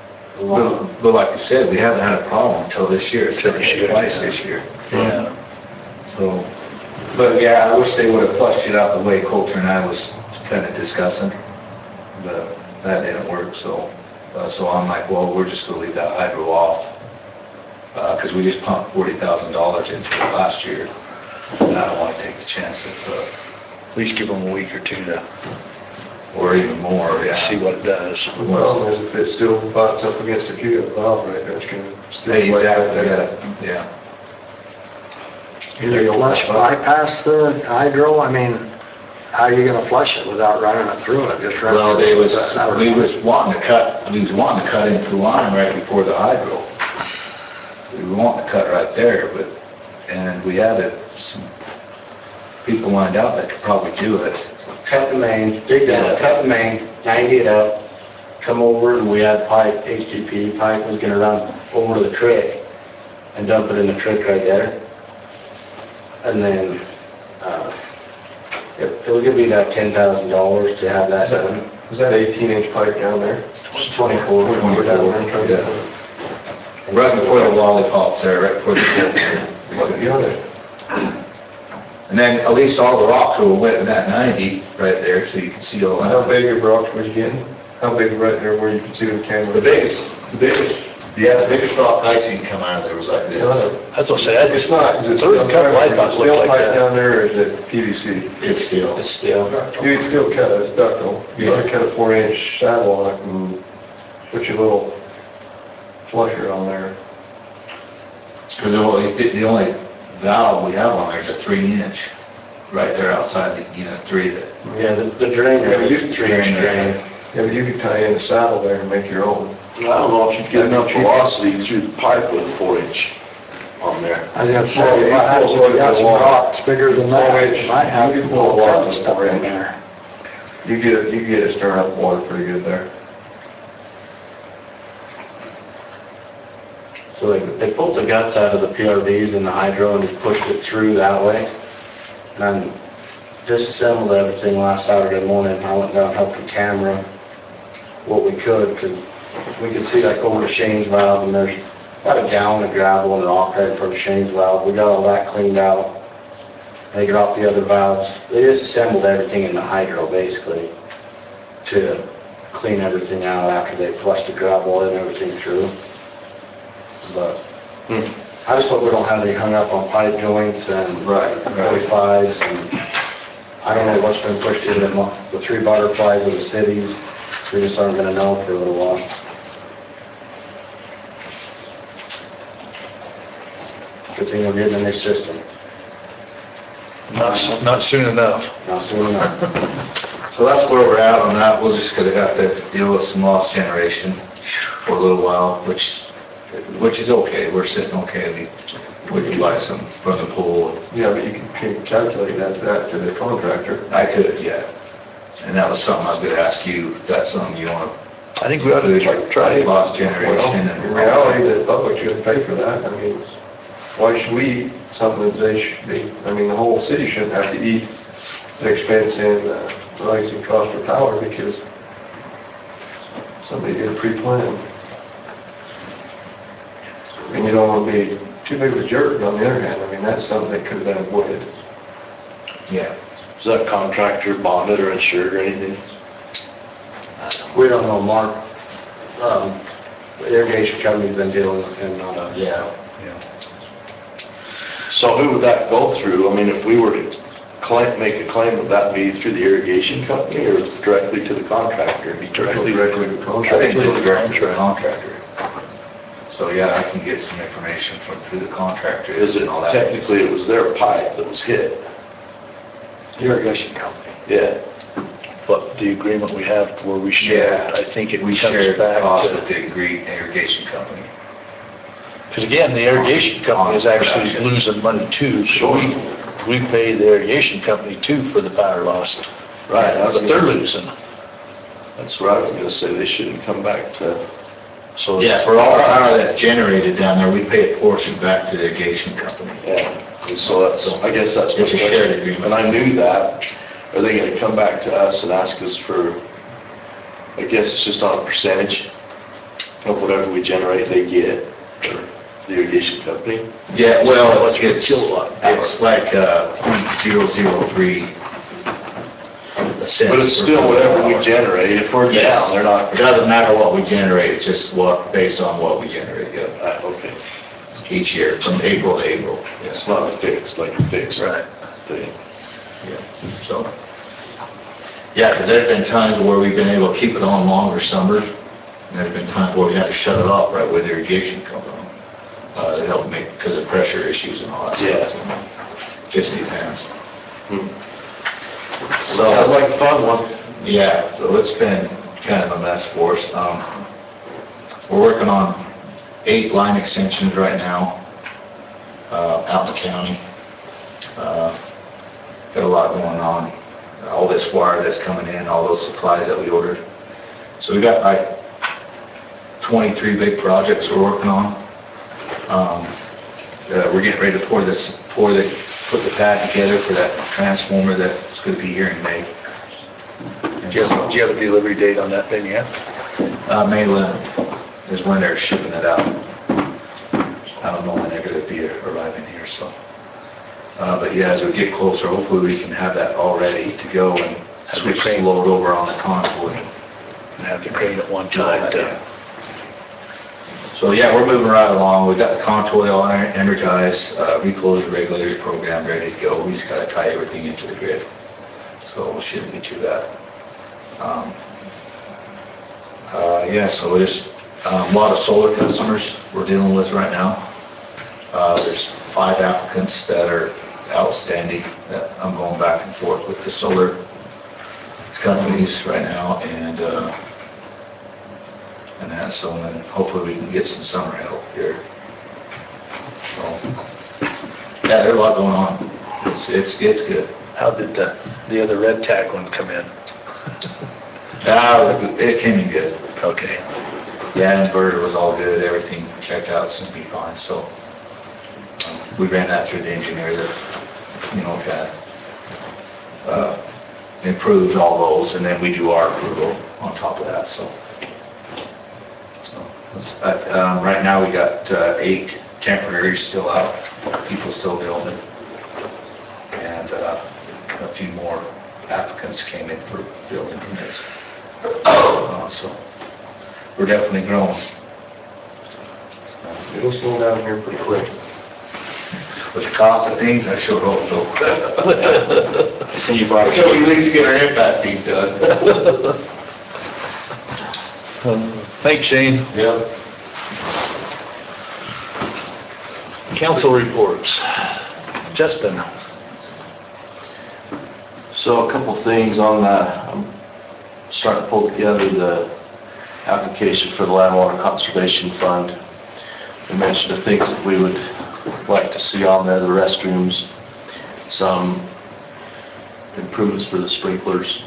But like you said, we haven't had a problem until this year. It's been twice this year. Yeah. So, but yeah, I wish they would have flushed it out the way Coulter and I was kind of discussing, but that didn't work. So I'm like, well, we're just gonna leave that hydro off because we just pumped $40,000 into it last year, and I don't want to take the chance of At least give them a week or two to or even more. Yeah. see what it does. The problem is if it still butts up against the Q valve right there, it's gonna still. Exactly. Yeah. Can you flush bypass the hydro? I mean, how are you gonna flush it without running it through it? Just running Well, it we through was wanting to cut into the line right before the hydro. We were wanting to cut right there, and we had some people lined out that could probably do it. Cut the main, dig down, cut the main, 90 it out, come over, and we had pipe, HDP pipe was gonna run over to the creek and dump it in the creek right there. And then, it was gonna be about $10,000 to have that done. Is that 18-inch pipe down there? 24. We're down there trying to- Yeah. Right before the lollipops there, right before the... What, you know that? And then at least all the rocks will wet in that 90 right there, so you can see all How that. big of rocks was you getting? How big right there where you can see the camera? The biggest, yeah, the biggest rock I seen come out of there was like this. That's what I said. It's not, is it There was a couple I thought steel looked like pipe that. down there, or is it PVC? It's steel. It's still, You can still cut it, it's ductile. You Yeah. can cut a 4-inch saddle on it and put your little flusher on there. Because the only valve we have on there is a 3-inch, right there outside the unit 3 that. yeah, the drainer, Yeah, but you the can 3-inch drain. Yeah, but you can tie in a saddle there and make your own. I don't know if you get enough velocity through the pipe with a 4-inch on there. I was gonna say, if I had got some rocks bigger than that, I might have to pull all kinds of stuff in there. You get it stirring up water pretty good there. So they pulled the guts out of the PRVs and the hydro and just pushed it through that way. And disassembled everything last Saturday morning. I went down and helped the camera what we could, because we could see like over to Shane's valve, and there's about a gallon of gravel and rock right in front of Shane's valve. We got all that cleaned out. They dropped the other valves. They disassembled everything in the hydro basically to clean everything out after they flushed the gravel and everything through. But I just hope we don't have any hung up on pipe joints and 45s, and I don't know what's been pushed in the 3 butterflies of the cities. We just aren't gonna know for a little while. Good thing we're getting a new system. Not soon enough. Not soon enough. So that's where we're at on that. We're just gonna have to deal with some lost generation for a little while, which is okay. We're sitting okay. We can buy some from the pool. Yeah, but you can calculate that to the contractor. I could, yeah. And that was something I was gonna ask you, if that's something you wanna I think we ought to try it. lost generation In and. reality, the public shouldn't pay for that. I mean, why should we eat something that they should be? I mean, the whole city shouldn't have to eat the expense and rising cost of power because somebody did pre-plan. And you don't want to be too big of a jerk, but on the other hand, I mean, that's something that could have been avoided. Yeah. Is that contractor bonded or insured or anything? We don't know, Mark. The irrigation company's been dealing with him, not us. Yeah. So who would that go through? I mean, if we were to make a claim, would that be through the irrigation company or directly to the contractor? Be directly to the I think contractor. go direct to the contractor. So yeah, I can get some information from who the contractor Is is it and all that. technically, it was their pipe that was hit? Irrigation company. Yeah. But the agreement we have where we share, Yeah. I think it We comes share the back cost to, with the irrigation company. because again, the irrigation company is actually Production. losing money too. So we pay the irrigation company too for the power lost. Right. But they're losing. That's what I was gonna say, they shouldn't come back to, So Yeah, for all the power that's generated down there, we pay a portion back to the irrigation company. yeah. And so that's, I guess that's my It's a shared question. agreement. And I knew that. Are they gonna come back to us and ask us for, I guess it's just on a percentage of whatever we generate, they get, or the irrigation company? Yeah, well, What's your it's kilowatt hour? it's like .003 cents. But it's per still whatever we kilowatt hour. generate, if we're Yes. down, they're not. It doesn't matter what we generate, it's just based on what we generate, yeah, Okay, each year, from April to April. it's not fixed, like a fixed Right. thing. So, yeah, because there's been times where we've been able to keep it on longer summers, and there's been times where we had to shut it off right with irrigation company. To help make, because of pressure issues and all that stuff. So, just depends. Sounds like a fun one. Yeah, so it's been kind of a mess for us. We're working on 8 line extensions right now, out in the county. Got a lot going on. All this wire that's coming in, all those supplies that we ordered. So we got like 23 big projects we're working on. We're getting ready to put the pad together for that transformer that's going to be here in May. And Do you have a delivery date on that then yet? May 11th is when they're shipping it out. I don't know when they're gonna be arriving here, so. But yeah, as we get closer, hopefully we can have that all ready to go and switch the load over on the convoy. And have the crane at one time to... So yeah, we're moving right along. We got the contour all energized, reclosed regulators program ready to go. We just gotta tie everything into the grid. So we shouldn't be too bad. Yeah, so there's a lot of solar customers we're dealing with right now. There's 5 applicants that are outstanding that I'm going back and forth with the solar companies right now, and that, so then hopefully we can get some summer help here. So, yeah, there's a lot going on. It's good. How did the other red tag one come in? It came in good. Okay. Yeah, inverter was all good, everything checked out, seemed to be fine, so we ran that through the engineer that, improves all those, and then we do our approval on top of that, so. Right now we got 8 temporaries still out, people still building, and a few more applicants came in for building permits. So we're definitely growing. It'll slow down here pretty quick. With the cost of things, I sure hope so. I see you brought... Until we at least get our impact fees done. Thanks, Shane. Yep. Council reports. Justin. So a couple things on that. I'm starting to pull together the application for the Land Water Conservation Fund. We mentioned the things that we would like to see on there, the restrooms, some improvements for the sprinklers,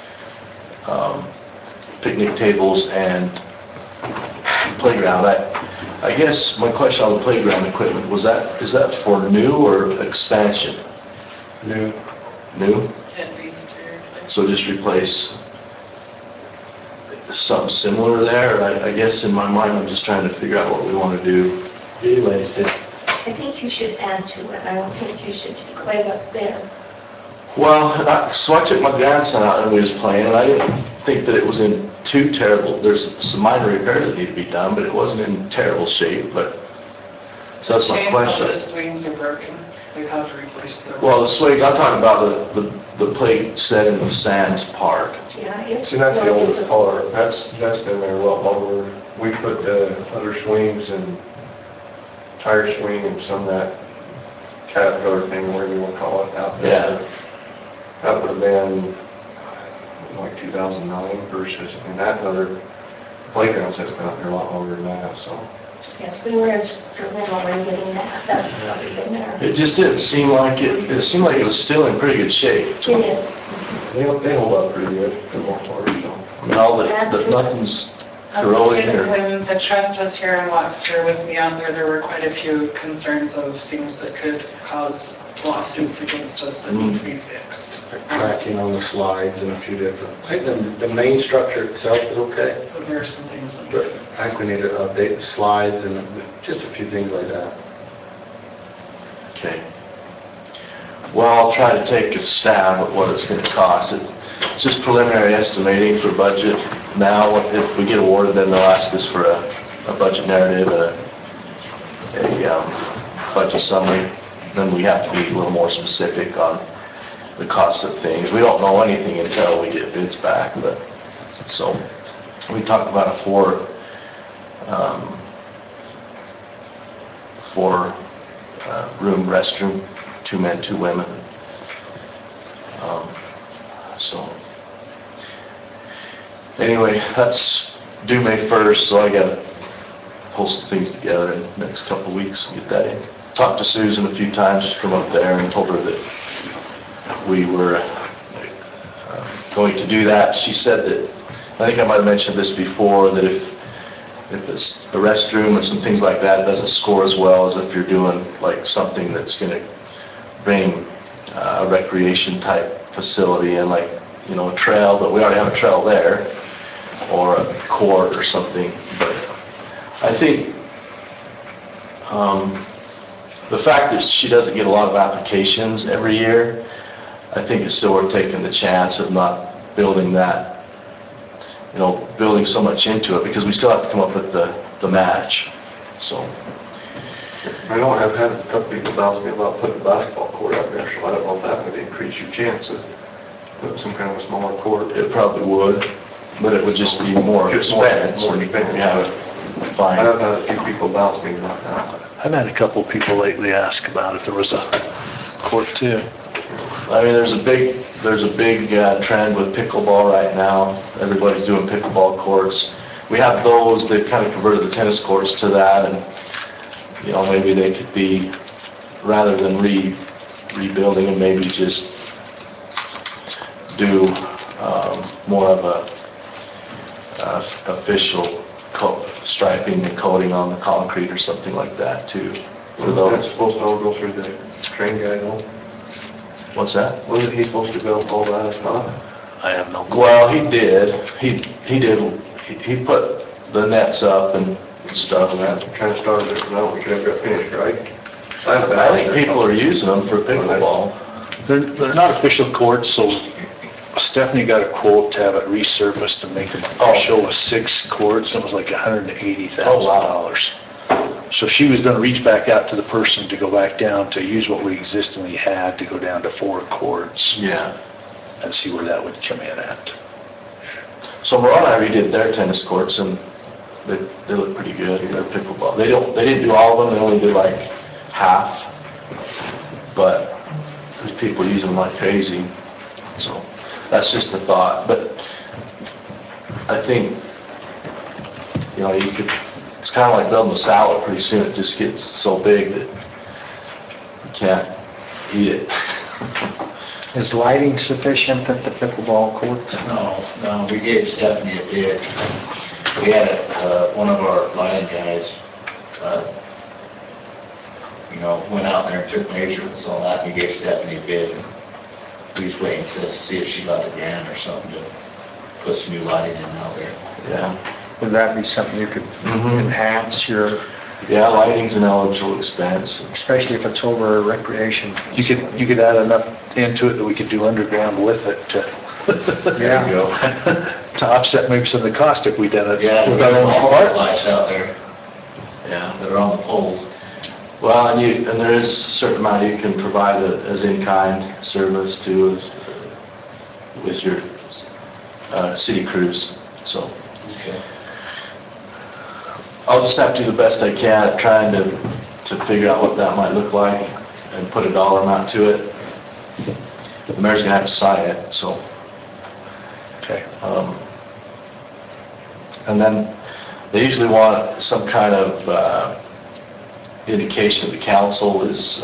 picnic tables, and playground. I guess my question on the playground equipment is that for new or expansion? New. New? It needs to replace. So just replace something similar there? I guess in my mind, I'm just trying to figure out what we want to do. Relays it. I think you should add to it. I don't think you should take away what's there. Well, so I took my grandson out and we was playing, and I didn't think that it was in too terrible. There's some minor repairs that need to be done, but it wasn't in terrible shape. So that's my question. The swings are broken. They have to replace them. Well, the swings, I'm talking about the play set in the Sands Park. Yeah, it's. See, that's the older part. That's been there a lot longer. We put other swings and tire swing and some of that Caterpillar thing, whatever you want to call it, out there. Yeah. That would have been like 2009 versus, and that other playgrounds has been out there a lot longer than that, so. Yes, we were instrumental in getting that. That's probably been there. It just didn't seem like it seemed like it was still in pretty good shape. It is. They hold up pretty good for the most part, so. I mean, all that nothing's corroding or... When the trust was here and walked through with me out there were quite a few concerns of things that could cause lawsuits against us that need to be fixed. Tracking on the slides and a few different, I think the main structure itself is okay. But there are some things that... But I think we need to update the slides and just a few things like that. Okay. Well, I'll try to take a stab at what it's going to cost. It's just preliminary estimating for budget. Now, if we get awarded, then they'll ask us for a budget narrative and a budget summary. Then we have to be a little more specific on the cost of things. We don't know anything until we get bids back, but so we talked about a four room restroom, 2 men, 2 women. So anyway, that's due May 1st, so I gotta pull some things together in the next couple of weeks and get that in. Talked to Susan a few times from up there and told her that we were going to do that. She said that, I think I might have mentioned this before, that if it's a restroom and some things like that, it doesn't score as well as if you're doing like something that's going to bring a recreation type facility and like, a trail, but we already have a trail there. or a court or something, but I think the fact that she doesn't get a lot of applications every year, I think it's still worth taking the chance of not building that, building so much into it, because we still have to come up with the match, so. I know I've had a couple people ask me about putting a basketball court out there, so I don't know if that would increase your chances. Put some kind of a smaller court. It probably would, but it would just be more expense. More expense. Yeah, fine. I've had a few people bounce me about that. I've had a couple people lately ask about if there was a court too. I mean, there's a big trend with pickleball right now. Everybody's doing pickleball courts. We have those that kind of converted the tennis courts to that, and maybe they could be, rather than rebuilding them, maybe just do more of a official striping and coating on the concrete or something like that too. For those. That's supposed to all go through the train guy though? What's that? Wasn't he supposed to build all that as well? I have no clue. Well, he did. He put the nets up and stuff. And that kind of started it, now we never got finished, right? I think people are using them for pickleball. They're not official courts, so Stephanie got a quote to have it resurfaced and make them show us 6 courts. It was like $180,000. Oh, wow. So she was gonna reach back out to the person to go back down to use what we existingly had to go down to 4 courts Yeah. and see where that would come in at. So Ron and I redid their tennis courts, and they look pretty good. They're pickleball. They didn't do all of them. They only did like half, but there's people using them like crazy. So that's just a thought. But I think you could. It's kind of like building a salad. Pretty soon it just gets so big that you can't eat it. Is lighting sufficient at the pickleball courts? No, we gave Stephanie a bid. We had one of our lighting guys, went out there and took measurements on that, and we gave Stephanie a bid. We was waiting to see if she got a grant or something to put some new lighting in out there. Yeah. Would that be something you could enhance your, Yeah, lighting's an eligible expense. especially if it's over a recreation? You could add enough into it that we could do underground with it to Yeah. There you go. to offset maybe some of the cost if we did it Yeah, with our own part. lights out there Yeah. that are on the poles. Well, and there is a certain amount you can provide as in-kind service too, with your city crews. So Okay. I'll just have to do the best I can at trying to figure out what that might look like and put a dollar amount to it. The mayor's gonna have to sign it, so. Okay. And then they usually want some kind of indication the council is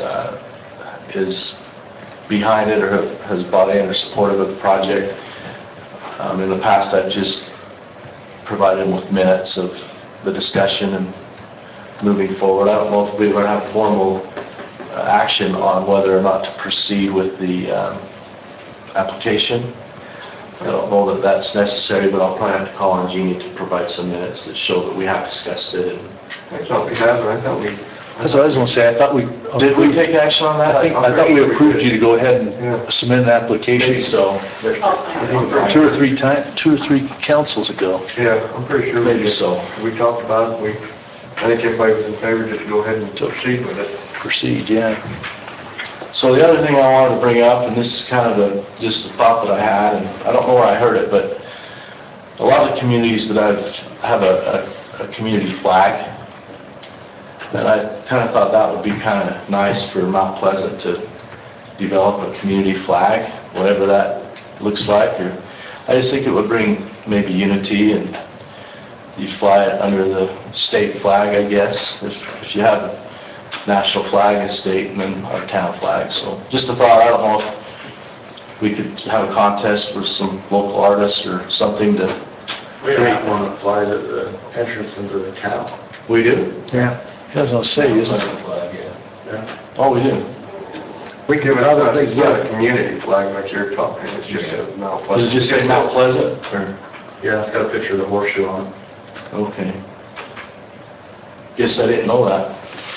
behind it or has bought in or supportive of the project. In the past, I've just provided them with minutes of the discussion and moving forward. I don't know if we're going to have formal action on whether or not to proceed with the application. I don't know that that's necessary, but I'll probably have to call on Jeannie to provide some minutes that show that we have discussed it. I thought we had, I thought we. That's what I was gonna say. I thought we. Did we take action on that? I thought we approved you to go ahead and submit an application. So. Two or three councils ago. Yeah, I'm pretty sure. Maybe so. We talked about it, I think everybody was in favor just to go ahead and proceed with it. Proceed, yeah. So the other thing I wanted to bring up, and this is kind of just a thought that I had, and I don't know where I heard it, but a lot of the communities that have a community flag, and I kind of thought that would be kind of nice for Mount Pleasant to develop a community flag, whatever that looks like. Or I just think it would bring maybe unity, and you fly it under the state flag, I guess, if you have a national flag as state and then our town flag. So just a thought. I don't know if we could have a contest with some local artists or something to. We have one that flies at the entrance into the town. We do? Yeah. I was gonna say, isn't it? Oh, we do. We could probably It's not a get, community flag like you're talking, it's just a Mount Does Pleasant. it just say Mount Pleasant or? Yeah, it's got a picture of the horseshoe on it. Okay. Guess I didn't know that.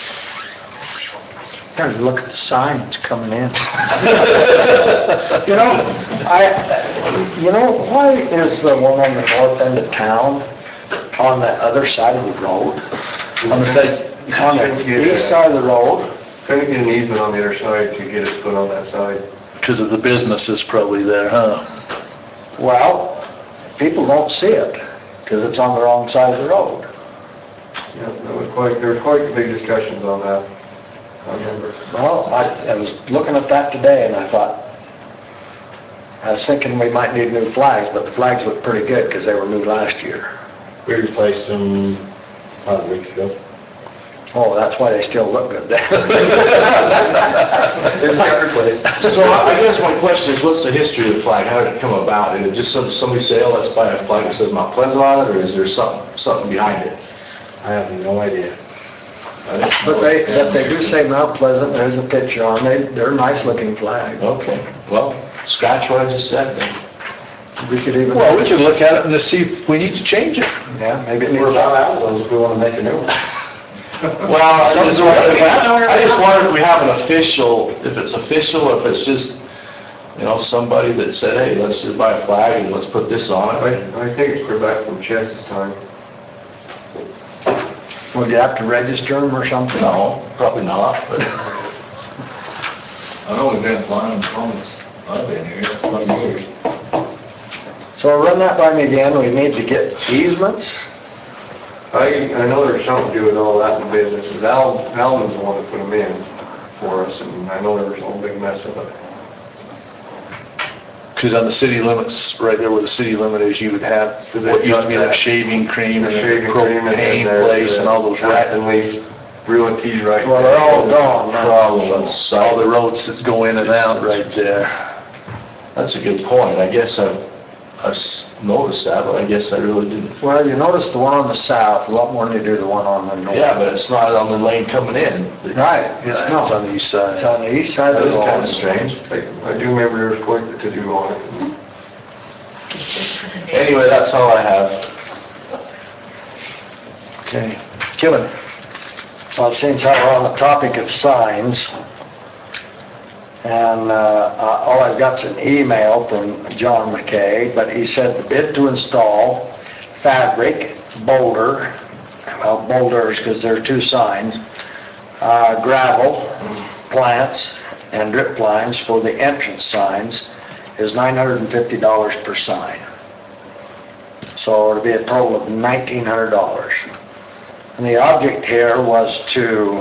Gotta look at the signs coming in. Why is the one on the north end of town on the other side of the road? On the side, On the east side of the road? Couldn't get an easement on the other side to get it put on that side. because of the businesses probably there, huh? Well, people don't see it because it's on the wrong side of the road. Yeah, there was quite big discussions on that, I remember. Well, I was looking at that today and I was thinking we might need new flags, but the flags look pretty good because they were new last year. We replaced them about a week ago. Oh, that's why they still look good then. They just got replaced. So I guess my question is, what's the history of the flag? How did it come about? Did it just somebody say, oh, let's buy a flag that says Mount Pleasant on it, or is there something behind it? I have no idea. But they do say Mount Pleasant, there's a picture on, they're nice looking flags. Okay, well, scratch what I just said then. We could even. Well, we could look at it and see if we need to change it. Yeah, maybe it We're needs. about out of those if we want to make a new one. Well, I just wondered if we have an official, if it's official, or if it's just, somebody that said, hey, let's just buy a flag and let's put this on it. I think it's clear back from Chess's time. Would you have to register them or something? No, probably not, but I know we've been flying since I've been here, 20 years. So run that by me again, we need to get easements. I know there's something to do with all that in businesses. Alvin's the one that put them in for us, and I know there was a whole big mess of it. Because on the city limits, right there where the city limit is, you would have what used to be that shaving cream and The the shaving cream and then propane there's place and all those Rapid Leaf Brewing Teas right Well, there. they're all gone now. problems. all the roads that go in and out right there. That's a good point. I guess I've noticed that, but I guess I really didn't. Well, you notice the one on the south, a lot more than you do the one on the north. Yeah, but it's not on the lane coming in. Right, it's It's not. on the east side. It's on the east side of That the is kind road. of strange. I do remember there was quite a to do on it. Anyway, that's all I have. Okay. Kevin? Well, since we're on the topic of signs, and all I've got is an email from John McKay, but he said the bid to install fabric, boulder, well, boulders because there are two signs, gravel, plants, and drip lines for the entrance signs is $950 per sign. So it'll be a total of $1,900. And the object here was to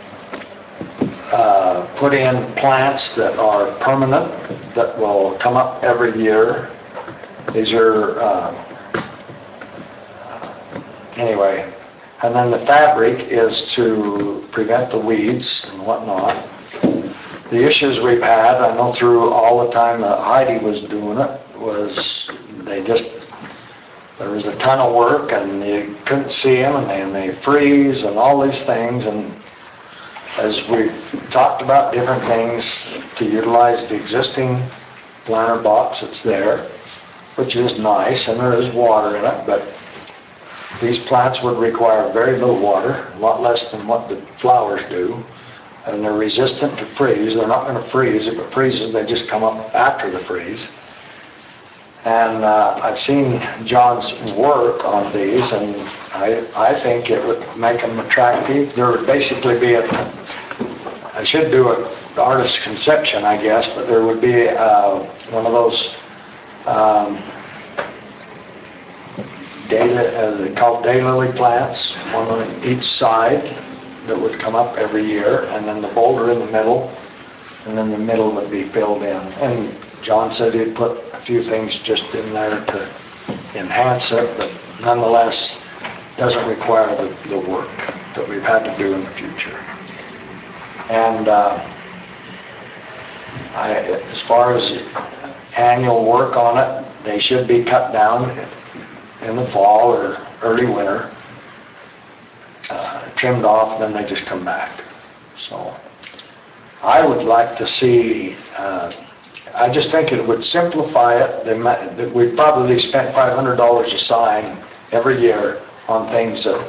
put in plants that are permanent, that will come up every year. These are, anyway. And then the fabric is to prevent the weeds and whatnot. The issues we've had, I know through all the time that Heidi was doing it, was there was a ton of work and you couldn't see them and they freeze and all these things. And as we've talked about different things to utilize the existing planter box that's there, which is nice and there is water in it, but these plants would require very little water, a lot less than what the flowers do. And they're resistant to freeze. They're not going to freeze. If it freezes, they just come up after the freeze. And I've seen John's work on these, and I think it would make them attractive. There would basically be I should do an artist's conception, I guess, but there would be one of those they're called daylily plants, one on each side that would come up every year, and then the boulder in the middle, and then the middle would be filled in. And John said he'd put a few things just in there to enhance it, but nonetheless doesn't require the work that we've had to do in the future. And as far as annual work on it, they should be cut down in the fall or early winter, trimmed off, then they just come back. So I would like to see I just think it would simplify it. That we probably spent $500 a sign every year on things that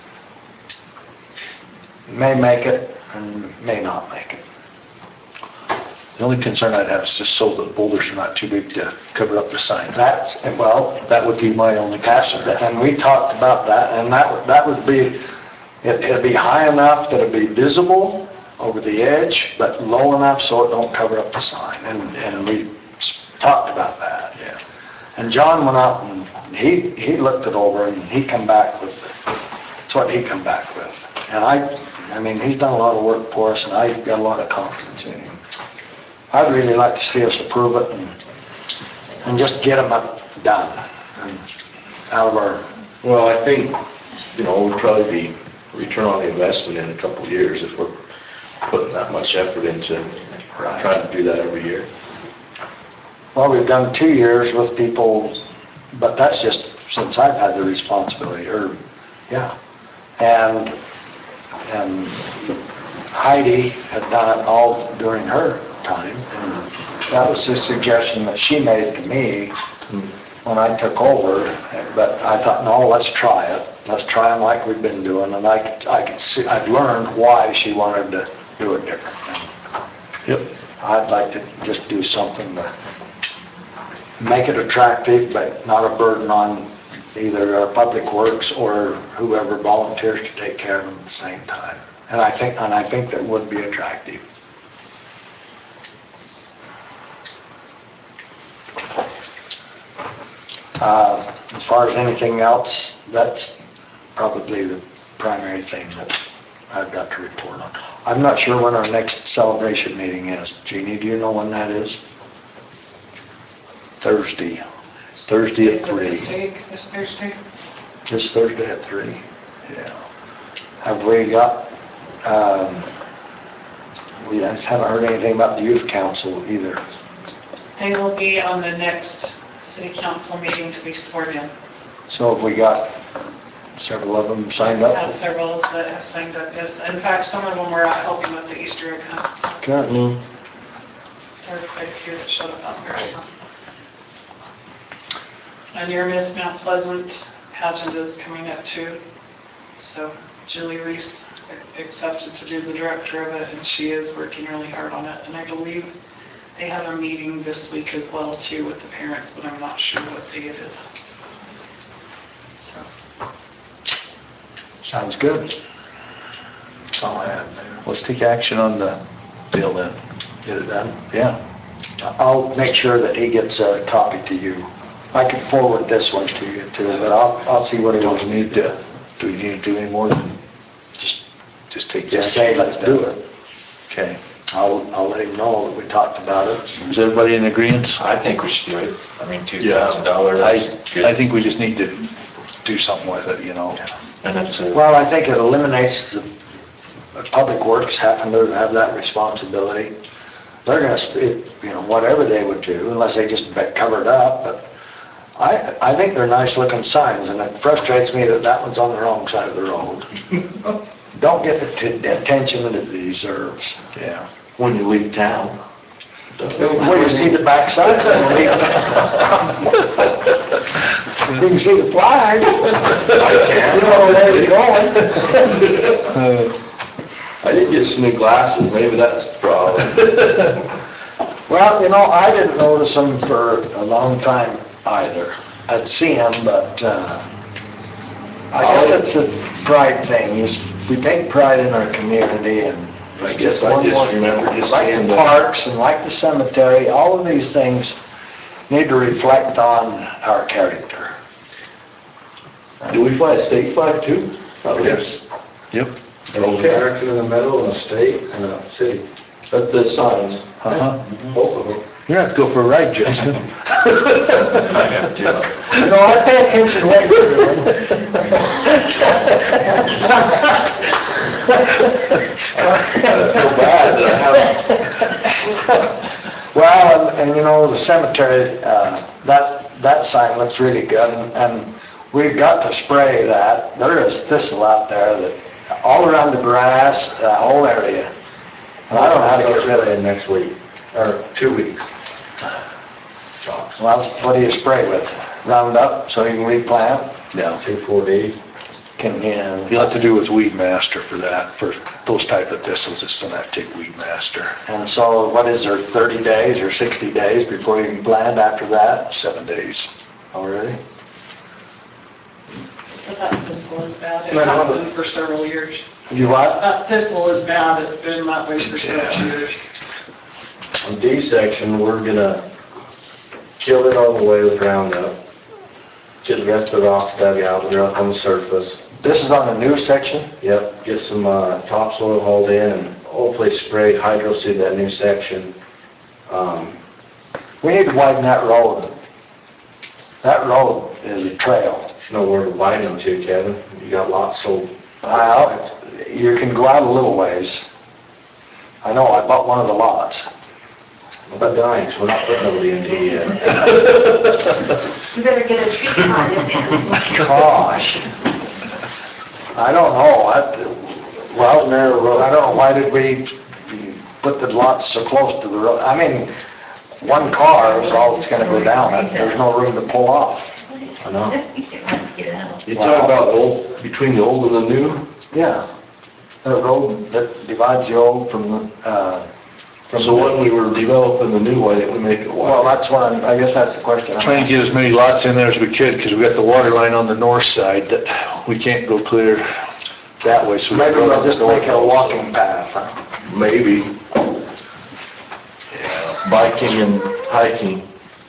may make it and may not make it. The only concern I'd have is just so the boulders are not too big to cover up the sign. That would be my only concern. and we talked about that, and that would be, it'd be high enough that it'd be visible over the edge, but low enough so it don't cover up the sign, and we talked about that. Yeah. And John went out and he looked it over and he come back with, that's what he come back with. And I mean, he's done a lot of work for us, and I've got a lot of confidence in him. I'd really like to see us approve it and just get them done and out of our. Well, I think, we'd probably be return on the investment in a couple of years if we're putting that much effort into trying to do that every year. Well, we've done 2 years with people, but that's just since I've had the responsibility, And Heidi had done it all during her time, and that was the suggestion that she made to me when I took over, but I thought, no, let's try it. Let's try them like we've been doing, and I could see, I've learned why she wanted to do it differently. Yep. I'd like to just do something to make it attractive, but not a burden on either Public Works or whoever volunteers to take care of them at the same time. And I think that would be attractive. As far as anything else, that's probably the primary thing that I've got to report on. I'm not sure when our next celebration meeting is. Jeannie, do you know when that is? Thursday at 3. Is it this Thursday? This Thursday at 3. Yeah. Have we got, we just haven't heard anything about the youth council either. They will be on the next city council meeting to be sworn in. So have we got several of them signed I up? had several that have signed up, yes. In fact, some of them were out helping with the Easter egg hunt. So Good. there were quite a few that showed up out there. And your Miss Mount Pleasant pageant is coming up too. So Julie Reese accepted to do the director of it, and she is working really hard on it. And I believe they have a meeting this week as well too with the parents, but I'm not sure what day it is. So. Sounds good. That's all I have there. Let's take action on the deal then. Get it done? Yeah. I'll make sure that he gets a copy to you. I can forward this one to you too, but I'll see what he wants me to do. Do we need to do any more than just take action? Just say, let's do it. Okay. I'll let him know that we talked about it. Is everybody in agreement? I think we should do it. I mean, $2,000, that's good. I think we just need to do something with it, And that's Well, I think it eliminates the Public Works having to have that responsibility. They're gonna, whatever they would do, unless they just cover it up, but I think they're nice looking signs, and it frustrates me that that one's on the wrong side of the road. Don't get the attention that it deserves. Yeah. when you leave town. When you see the backside, you can see the flags. You know where you're going. I didn't get some new glasses, maybe that's the problem. Well, I didn't notice them for a long time either. I'd seen them, but I guess it's a pride thing. We take pride in our community, and I guess I just remember just like seeing the parks and like the cemetery, all of these things need to reflect on our character. Do we fly a state flag too? Yes. Yep. Okay. American in the middle and a state and a city. But the signs, Uh-huh. Both of them. You're gonna have to go for a ride, Justin. I have to. I pay attention to what you're doing. I feel bad that I haven't. Well, and the cemetery, that sign looks really good, and we've got to spray that. There is thistle out there that, all around the grass, the whole area. And I don't know how to get rid of it. Next week, or 2 weeks. chops. Well, what do you spray with? Roundup, so you can replant? Yeah. 2,4-D. Can, You'll have to do with Weed Master for that, for those type of thistles, it's gonna have to take Weed Master, and so what is there, 30 days or 60 days before you can plant after that? 7 days. Oh, really? But that thistle is bad. It No, no, has no. been for several years. You what? That thistle is bad. It's been that way for several years. On D section, we're gonna kill it all the way with Roundup. Get the rest of the rocks dug out, they're up on the surface. This is on the new section? Yep, get some topsoil hauled in and hopefully spray hydro seed that new section. We need to widen that road. That road is a trail. There's nowhere to widen them to, Kevin. You got lots sold. You can go out a little ways. I know, I bought one of the lots. But dying, so we're not putting nobody in D yet. You better get a tree planted then. Gosh. I don't know. Well, Narrow road. I don't know, why did we put the lots so close to the road? I mean, one car is all that's gonna go down it. There's no room to pull off. I know. You talk about the old, between the old and the new? Yeah. The road that divides the old from the, So when we were developing the new, why didn't we make it well, wider? that's what I guess that's the question. Trying to get as many lots in there as we could, because we got the water line on the north side that we can't go clear that way, so. Maybe we'll just make it a walking path, huh? Maybe. Biking and hiking.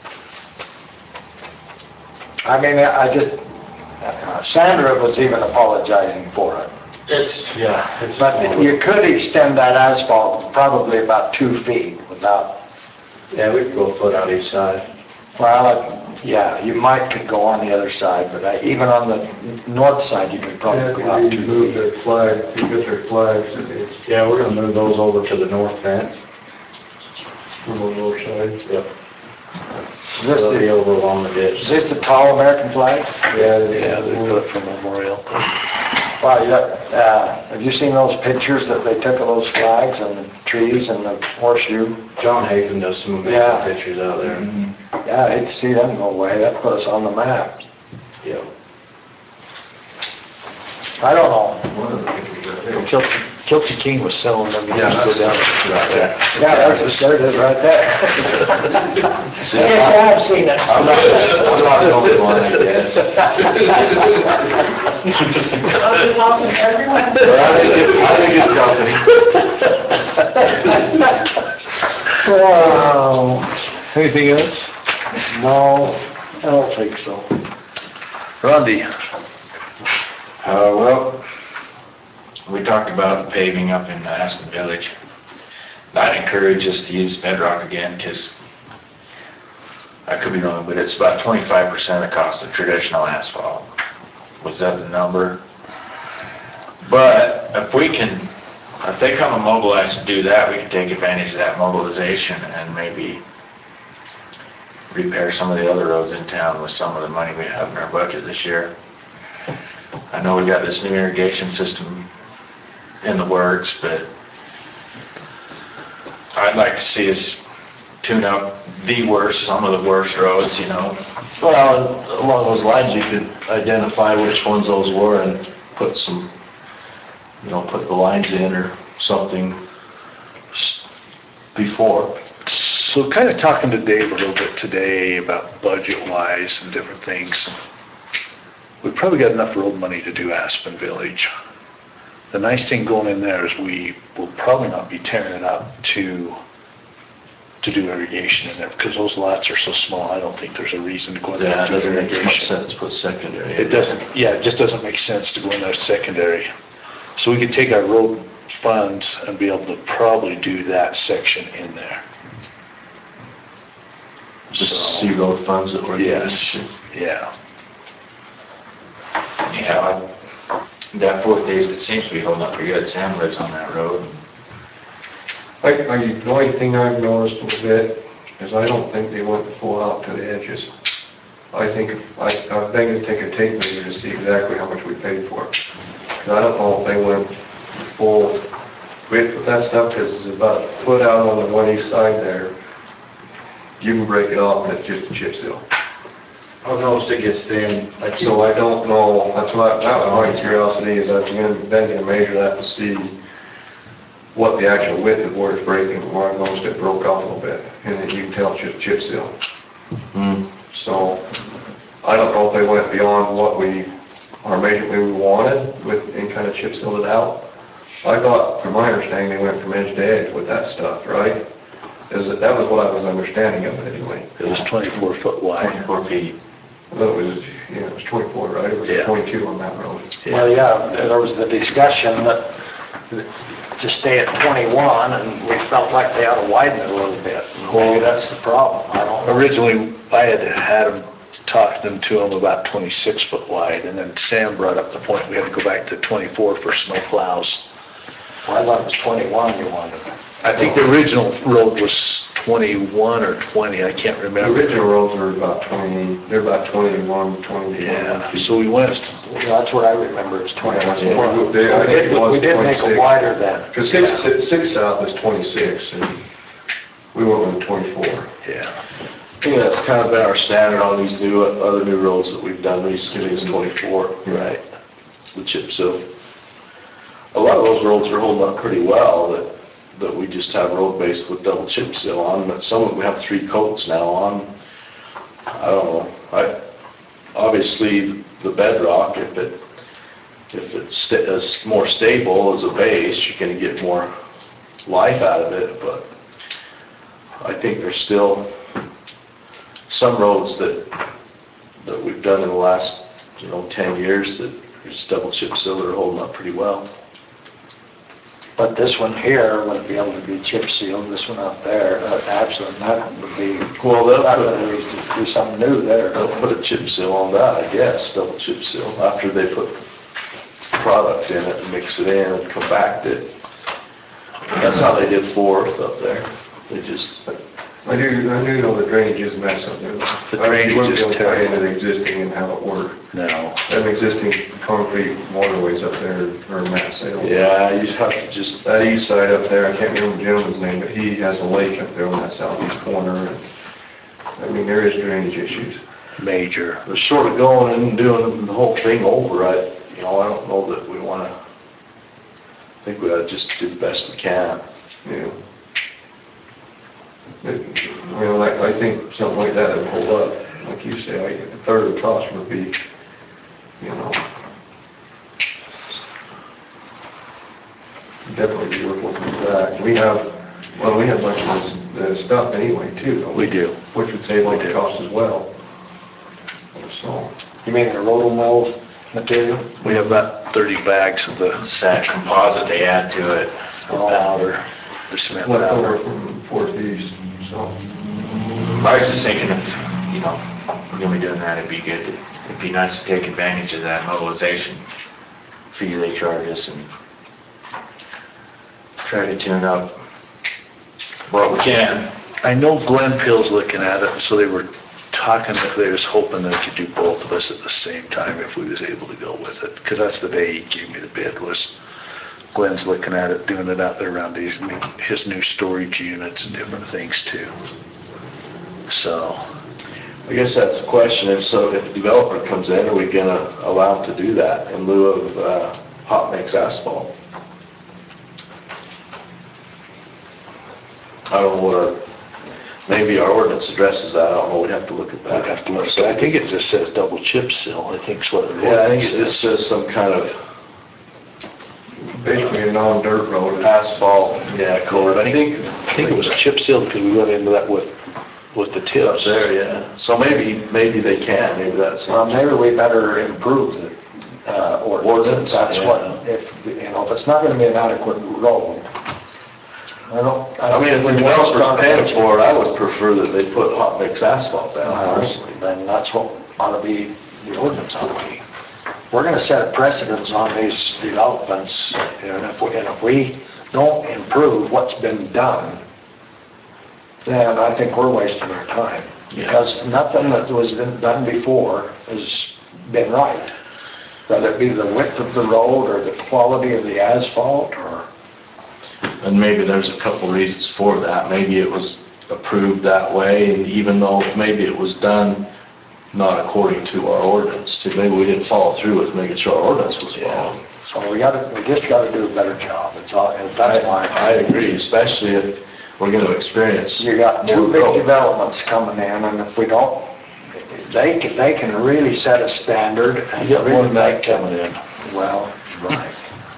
I mean, Sandra was even apologizing for it. It's, yeah, it's. But you could extend that asphalt probably about 2 feet without, Yeah, we could go a foot out each side. well, yeah, you might could go on the other side, but even on the north side, you could probably go out 2 Move feet. their flag, you get their flags, Yeah, we're gonna move those over to the north fence. from the north side. Yep. Is this They'll be the, over along the ditch. is this the tall American flag? Yeah, Yeah, they put it for memorial. Wow, have you seen those pictures that they took of those flags and the trees and the horseshoe? John Hafen does some amazing Yeah. pictures out there. Yeah, I hate to see them go away. That put us on the map. Yep. I don't know. Kilty King was selling them. Yeah, Go down. Yeah, there it is right there. I guess you have seen it. I'm not the only one, I guess. I was talking to everyone. I think it's company. Oh, Anything else? no, I don't think so. Rondi? Well, we talked about paving up in Aspen Village. I'd encourage us to use bedrock again, because I could be wrong, but it's about 25% of the cost of traditional asphalt. Was that the number? But if they come and mobilize to do that, we can take advantage of that mobilization and maybe repair some of the other roads in town with some of the money we have in our budget this year. I know we got this new irrigation system in the works, but I'd like to see us tune up some of the worst roads, you know. Well, along those lines, you could identify which ones those were and put some, put the lines in or something before. So kind of talking to Dave a little bit today about budget-wise and different things. We've probably got enough road money to do Aspen Village. The nice thing going in there is we will probably not be tearing it up to do irrigation in there, because those lots are so small, I don't think there's a reason to go in there Yeah, and it do doesn't make much irrigation. sense to put secondary. It doesn't, yeah, it just doesn't make sense to go in there secondary. So we could take our road funds and be able to probably do that section in there. Just see road funds that were. Yes, yeah. Yeah, that fourth days, it seems to be holding up pretty good. Sam lives on that road. The only thing I've noticed a bit is I don't think they went full out to the edges. I think, I'm thinking to take a tape measure to see exactly how much we paid for it. 'Cause I don't know if they went full width with that stuff, because it's about a foot out on the one east side there. you can break it off and it's just a chip seal. I've noticed it gets thin. Like So I don't know, that's what, that was my curiosity, is I'm then gonna measure that to see what the actual width of where it's breaking, where I noticed it broke off a little bit, and then you can tell it's just chip seal. So, I don't know if they went beyond what our measurement we wanted with, and kind of chip sealed it out. I thought, from my understanding, they went from edge to edge with that stuff, right? That was what I was understanding of it anyway. It was 24 foot wide. 24 feet. I thought it was 24, right? It was Yeah. 22 on that road. Well, yeah, there was the discussion that to stay at 21, and we felt like they ought to widen it a little bit. Maybe that's the problem, I don't know. Originally, I had them, talked them to them about 26 foot wide, and then Sam brought up the point we had to go back to 24 for snow plows. Well, I thought it was 21 you wanted. I think the original road was 21 or 20, I can't The remember. original roads are about 20, they're about 21, 20. Yeah, so we went, That's what I remember, is 21. Yeah, I think it was We did make it 26. wider then. Because 6 South is 26, and we went with 24. yeah. I think that's kind of been our standard on these other new roads that we've done recently is 24. Right. The chip seal. A lot of those roads are holding up pretty well that we just have road base with double chip seal on, but some of them we have 3 coats now on. I don't know. Obviously the bedrock, if it's more stable as a base, you're gonna get more life out of it, but I think there's still some roads that we've done in the last, 10 years that are just double chip seal that are holding up pretty well. But this one here wouldn't be able to be chip sealed, this one out there, actually, that would be, Well, that would be something new there. they'll put a chip seal on that, I guess, double chip seal, after they put product in it and mix it in and compact it. That's how they did Fourth up there. They just, I do know the drainage is a mess up there. The drainage is I wouldn't be able to tie terrible. into the existing and how it worked. No. Them existing concrete waterways up there are a mess. yeah, you have to just, That east side up there, I can't remember the gentleman's name, but he has a lake up there on that southeast corner. And I mean, there is drainage issues. Major. but short of going and doing the whole thing over, I don't know that we wanna, I think we ought to just do the best we can. Yeah. I think something like that would hold up. Like you say, a third of the cost would be, definitely be worth looking at that. We have a bunch of this stuff anyway too, don't we? We do. Which would save on the cost as well. So, You mean the roto-mill material? We have about 30 bags of the That composite they add to it. powder, the cement left over powder. from Fort East, so. I was just thinking if, we're gonna be doing that, it'd be good, it'd be nice to take advantage of that mobilization fee they charge us and try to tune up what we can. I know Glen Pill's looking at it, so they were talking that they was hoping they could do both of us at the same time if we was able to go with it. Because that's the day he gave me the bid, was Glen's looking at it, doing it out there around his new storage units and different things too. So, I guess that's the question, if the developer comes in, are we gonna allow him to do that in lieu of hot mix asphalt? I don't know what maybe our ordinance addresses that, I don't know, we'd have to look at that. I'd have to look, but I think it just says double chip seal, I think is what it Yeah, I think it says. just says some kind of Basically a non-dirt road. asphalt, coat, I think it was chip seal because we went into that with the up tips. there, yeah. So maybe they can, maybe that's. Well, maybe we better improve the ordinance. That's yeah. what, if it's not gonna be an adequate road, I mean, if the developer's paying for it, I would prefer that they put hot mix asphalt down personally. Then that's what ought to be, the ordinance ought to be. We're gonna set a precedence on these developments, and if we don't improve what's been done, then I think we're wasting our time. Because nothing that was done before has been right. Whether it be the width of the road, or the quality of the asphalt, or... And maybe there's a couple reasons for that. Maybe it was approved that way, and even though maybe it was done not according to our ordinance, too, maybe we didn't follow through with making sure our ordinance was followed. So we just gotta do a better job, that's all, and that's why. I agree, especially if we're gonna experience. You got two more big growth. developments coming in, and if we don't, they can really set a standard and You got more really than that make them, coming in. well, right.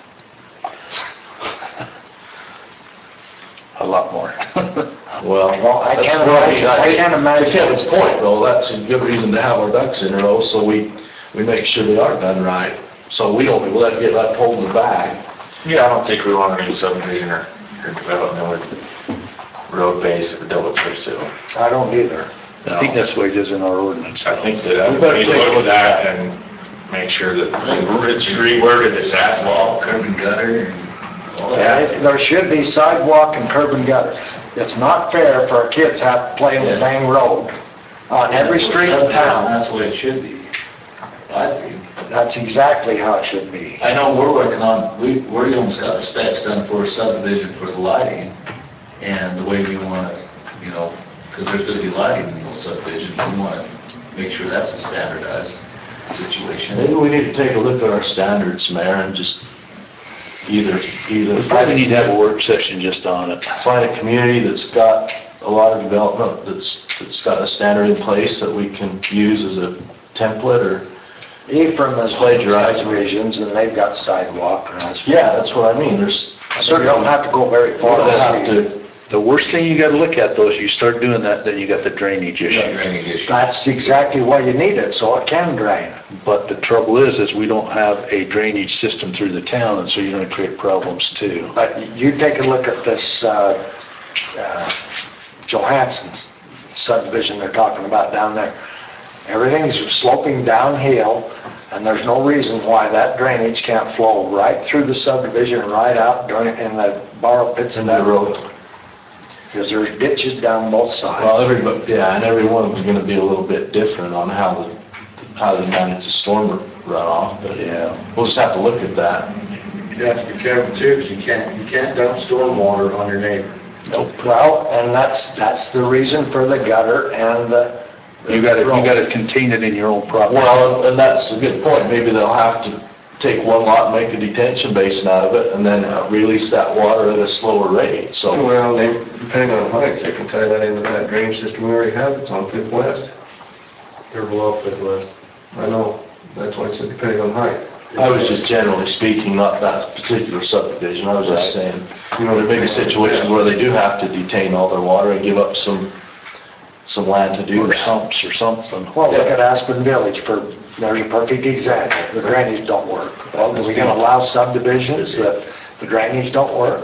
A lot more. Well, I that's can't why imagine- I can't imagine. To Kevin's point, though, that's a good reason to have our ducks in a row, so we make sure they are done right. So we don't let that hold in the bag. Yeah, I don't think we want any subdivision or development with road base if it don't look pretty soon. I don't either. I think that's the way it is in our ordinance. I think that We we better need to take a look at that and make sure that it's reworded as asphalt. Curb and gutter. There should be sidewalk and curb and gutter. It's not fair for our kids to have to play in the dang road on every street in town. That's the way it should be, I think. That's exactly how it should be. I know we're working on, we almost got the specs done for a subdivision for the lighting, and the way we want to, you know, because there's going to be lighting in those subdivisions, we want to make sure that's a standardized situation. Maybe we need to take a look at our standards, Mayor, and just either We probably need to have a work session just on it. find a community that's got a lot of development, that's got a standard in place that we can use as a template, or, Ephraim has Plagiarized. subdivisions and they've got sidewalk and that's. yeah, that's what I mean, there's You certainly. don't have to go very We far don't to have see. to, The worst thing you gotta look at though is you start doing that, then you got the drainage You got issue. drainage issue. That's exactly why you need it, so it can drain. But the trouble is we don't have a drainage system through the town, and so you're gonna create problems too. But you take a look at this Johansson's subdivision they're talking about down there. Everything's sloping downhill, and there's no reason why that drainage can't flow right through the subdivision, right out in the borrow pits in that road. Because there's ditches down both sides. well, and every one of them's gonna be a little bit different on how they manage the storm runoff, but Yeah. we'll just have to look at that. You have to be careful too, because you can't dump stormwater on your neighbor. Nope. Well, and that's the reason for the gutter and the. You road. gotta contain it in your own property. Well, and that's a good point, maybe they'll have to take one lot and make a detention basin out of it, and then release that water at a slower rate, so. Well, depending on heights, they can tie that into that drainage system we already have, it's on Fifth West. They're below Fifth West. I know, that's why I said depending on height. I was just generally speaking, not that particular subdivision, I was just saying, You know, there may be situations where they do have to detain all their water and give up some land to do Or that. sumps or something. Well, look at Aspen Village there's a perfect example. The drainage don't work. Well, are we gonna allow subdivisions that the drainage don't work?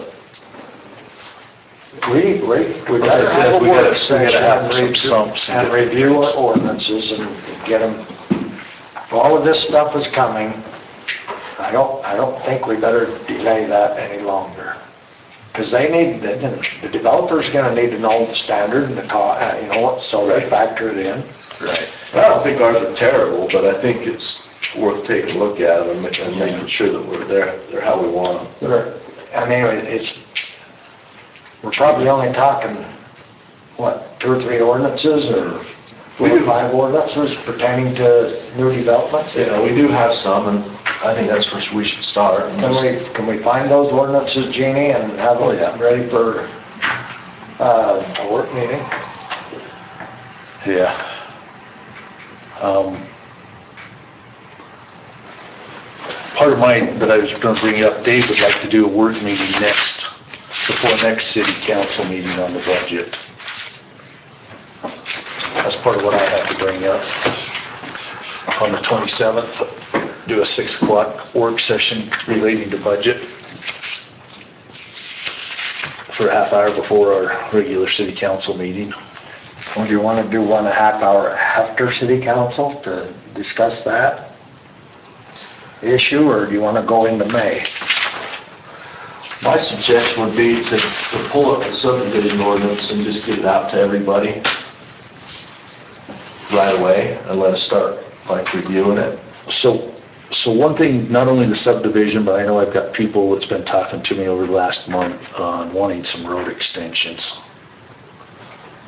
We gotta said, have a we gotta work session have and some review- sumps and and review our ordinances and get them, if all of this stuff is coming, I don't think we better delay that any longer. Because the developer's gonna need to know the standard and the so they factor it in. Right. I don't think ours are terrible, but I think it's worth taking a look at them and making sure that they're how we want them. We're probably only talking, what, 2 or 3 ordinances or 4 or 5 ordinances pertaining to new developments? Yeah, we do have some, and I think that's where we should start. Can we find those ordinances, Jeannie, and have them ready for a work meeting? Yeah. Part of mine that I was gonna bring up, Dave would like to do a work meeting before next city council meeting on the budget. That's part of what I have to bring up. On the 27th, do a 6 o'clock work session relating to budget for a half hour before our regular city council meeting. Or do you want to do 1.5 hour after city council to discuss that issue, or do you want to go into May? My suggestion would be to pull up the subdivision ordinance and just get it out to everybody right away and let us start reviewing it. So one thing, not only the subdivision, but I know I've got people that's been talking to me over the last month on wanting some road extensions.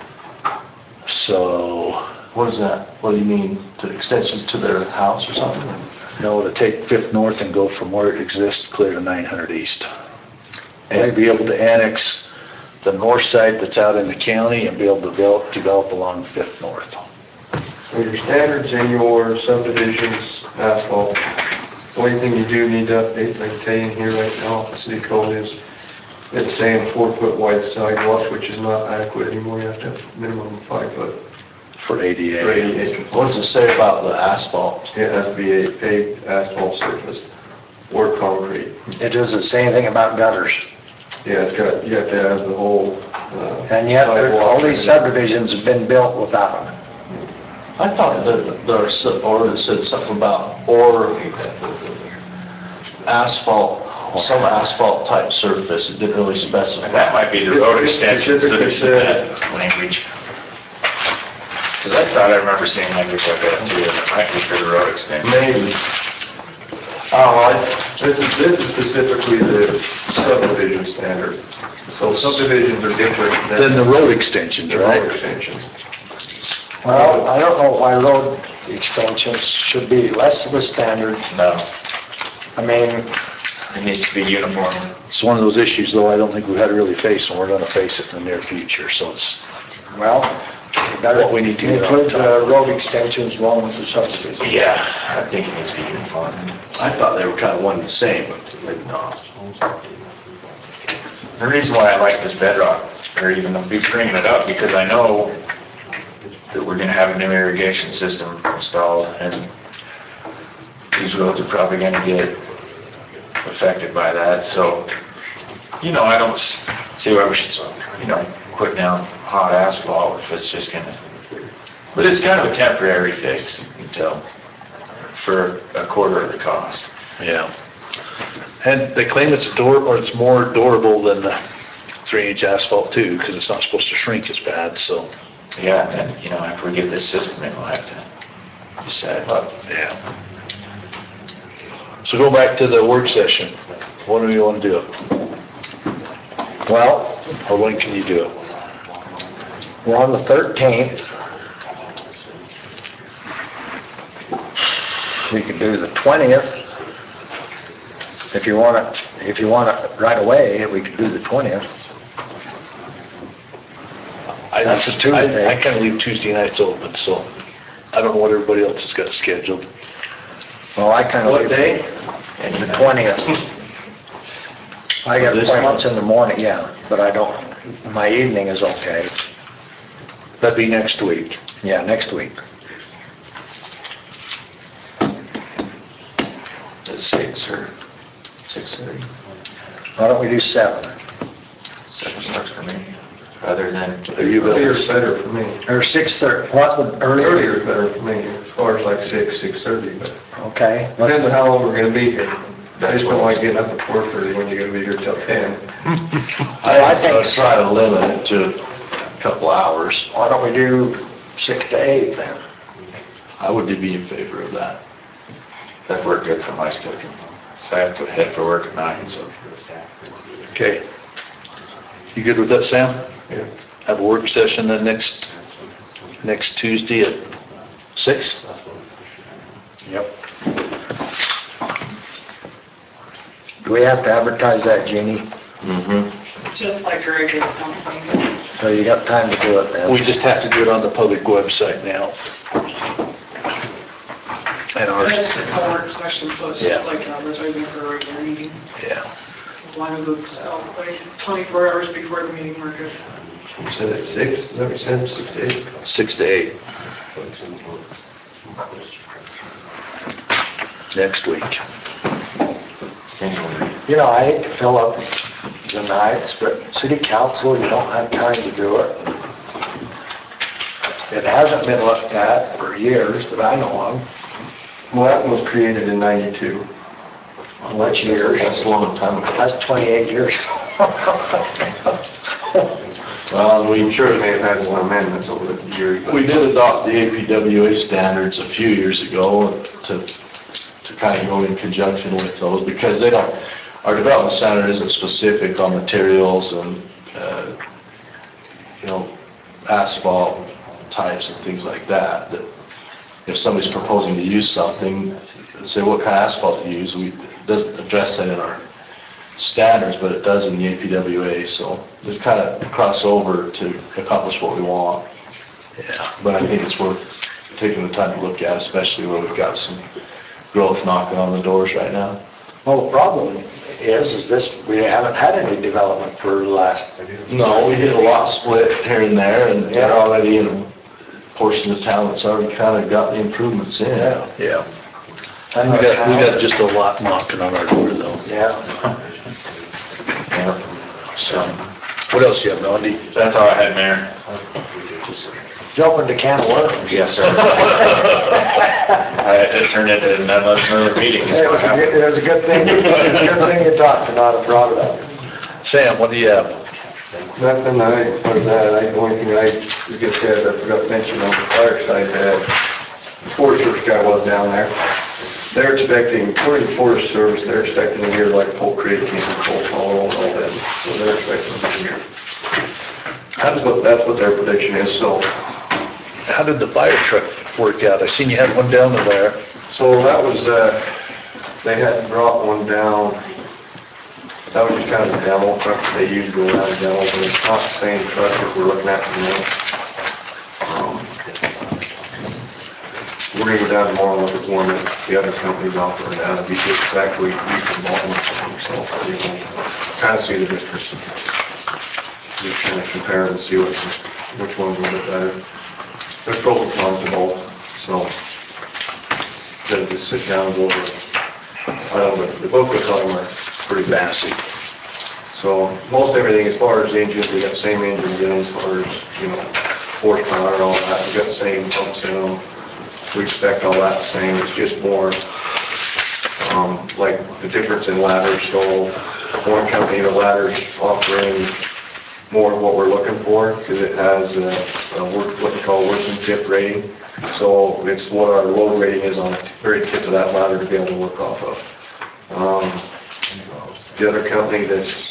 So, What is that? What do you mean, to extensions to their house or something? no, to take Fifth North and go from where it exists clear to 900 East. And be able to annex the north side that's out in the county and be able to develop along Fifth North. So your standards in your subdivisions, asphalt, the only thing you do need to update, like I tell you in here right now, the city code is, it's saying 4-foot wide sidewalks, which is not adequate anymore, you have to have minimum of 5 foot. For ADA. For ADA. What does it say about the asphalt? It has to be a paved asphalt surface or concrete. It doesn't say anything about gutters. Yeah, it's got, you have to have the whole. And yet, all these sidewalk. subdivisions have been built without them. I thought that the ordinance said something about or asphalt, some asphalt type surface. It didn't really specify. That might be the road extensions that Specifically are said- that language. Because I thought I remember seeing language like that too, it might be for the road extension. Maybe. This is specifically the subdivision standard. So subdivisions are different Then the road extensions, the right? road extensions. Well, I don't know why road extensions should be less of a standard. No, I mean, it needs to be uniform. It's one of those issues, though, I don't think we've had to really face, and we're gonna face it in the near future, so it's well, you better what we need to get on include top. road extensions along with the subdivision. Yeah, I think it needs to be uniform. I thought they were kind of one and the same, but maybe not. The reason why I like this bedrock, or even be bringing it up, because I know that we're gonna have a new irrigation system installed, and these roads are probably gonna get affected by that, so, I don't see why we should, put down hot asphalt if it's just gonna, but it's kind of a temporary fix until, for a quarter of the cost. Yeah. And they claim it's more durable than the 3-inch asphalt too, because it's not supposed to shrink as bad, so. Yeah, and, after we get this system in, we'll have to decide what. Yeah. So go back to the work session. When do you want to do it? Well, Or when can you do it? we're on the 13th. We could do the 20th. If you want it right away, we could do the 20th. That's a Tuesday. I kind of leave Tuesday nights open, so I don't know what everybody else has got scheduled. Well, I kind of. What day? The 20th. I got appointments in the morning, yeah, but I don't, my evening is okay. That'd be next week. Yeah, next week. At 6 or 6:30. Why don't we do 7? 7 works for me, other than, Are you Earlier available? is better for me. Or 6:30, what would earlier? Earlier is better for me, as far as like 6:30, but Okay. depends on how long we're gonna be here. I just don't like getting up at 4:30 when you're gonna be here till 10. I think, Try to limit it to a couple hours. why don't we do 6 to 8 then? I would be in favor of that. that worked good for my schedule. So I have to head for work at 9, so. Okay. You good with that, Sam? Yeah. Have a work session then next Tuesday at 6? Yep. Do we have to advertise that, Jeannie? Just like a regular council meeting. So you got time to do it then? We just have to do it on the public website now. And But it's ours, just a work session, so it's Yeah. just like advertising for a regular meeting. yeah. As long as it's like 24 hours before the meeting, we're good. You said at 6, is that what you said, 6 to 8? 6 to 8 next week. Anyway, You know, I hate to fill up the nights, but city council, you don't have time to do it. It hasn't been looked at for years that I know of. Well, that was created in 92. Well, that's years. That's a long time ago. That's 28 years. Well, we Sure, they may have had some amendments over the years. but- We did adopt the APWA standards a few years ago to kind of go in conjunction with those, because they don't, our development standard isn't specific on materials and, asphalt types and things like that, that if somebody's proposing to use something, say what kind of asphalt to use, it doesn't address that in our standards, but it does in the APWA, so it's kind of crossover to accomplish what we want. Yeah. But I think it's worth taking the time to look at, especially where we've got some growth knocking on the doors right now. Well, the problem is this, we haven't had any development for the last. No, we did a lot split here and there, and they're already in a portion of town that's already kind of got the improvements in. Yeah. We got just a lot knocking on our door though. Yeah. So, what else you have, Randy? That's all I had, Mayor. Jumping to can of worms. Yes, sir. I had to turn it into another meeting. It was a good thing, it was a good thing you talked about it, brought it up. Sam, what do you have? Nothing, the only thing I was gonna say is I forgot to mention on the fire side that Forest Service guy was down there. They're expecting, according to Forest Service, they're expecting a year like Polk Creek and Polk Hollow and all that. So they're expecting a year. That's what their prediction is, so. How did the fire truck work out? I seen you had one down there. So that was, they had brought one down. That was just kind of a demo truck that they use to go around demo, but it's not the same truck that we're looking at now. We're gonna go down tomorrow and look at one that the other company's offering out of Beach, exactly, so we can kind of see the difference. Just kind of compare and see which one's a little bit better. There's pros and cons to both, so then just sit down and go over. The both of them are pretty massive. So most everything as far as the engines, we got the same engines in them as far as, horsepower and all that. We got the same pumps in them. We expect all that the same. It's just more like the difference in ladders. So one company, the ladder's offering more of what we're looking for because it has what we call working tip rating. So it's what our load rating is on the very tip of that ladder to be able to work off of. The other company it's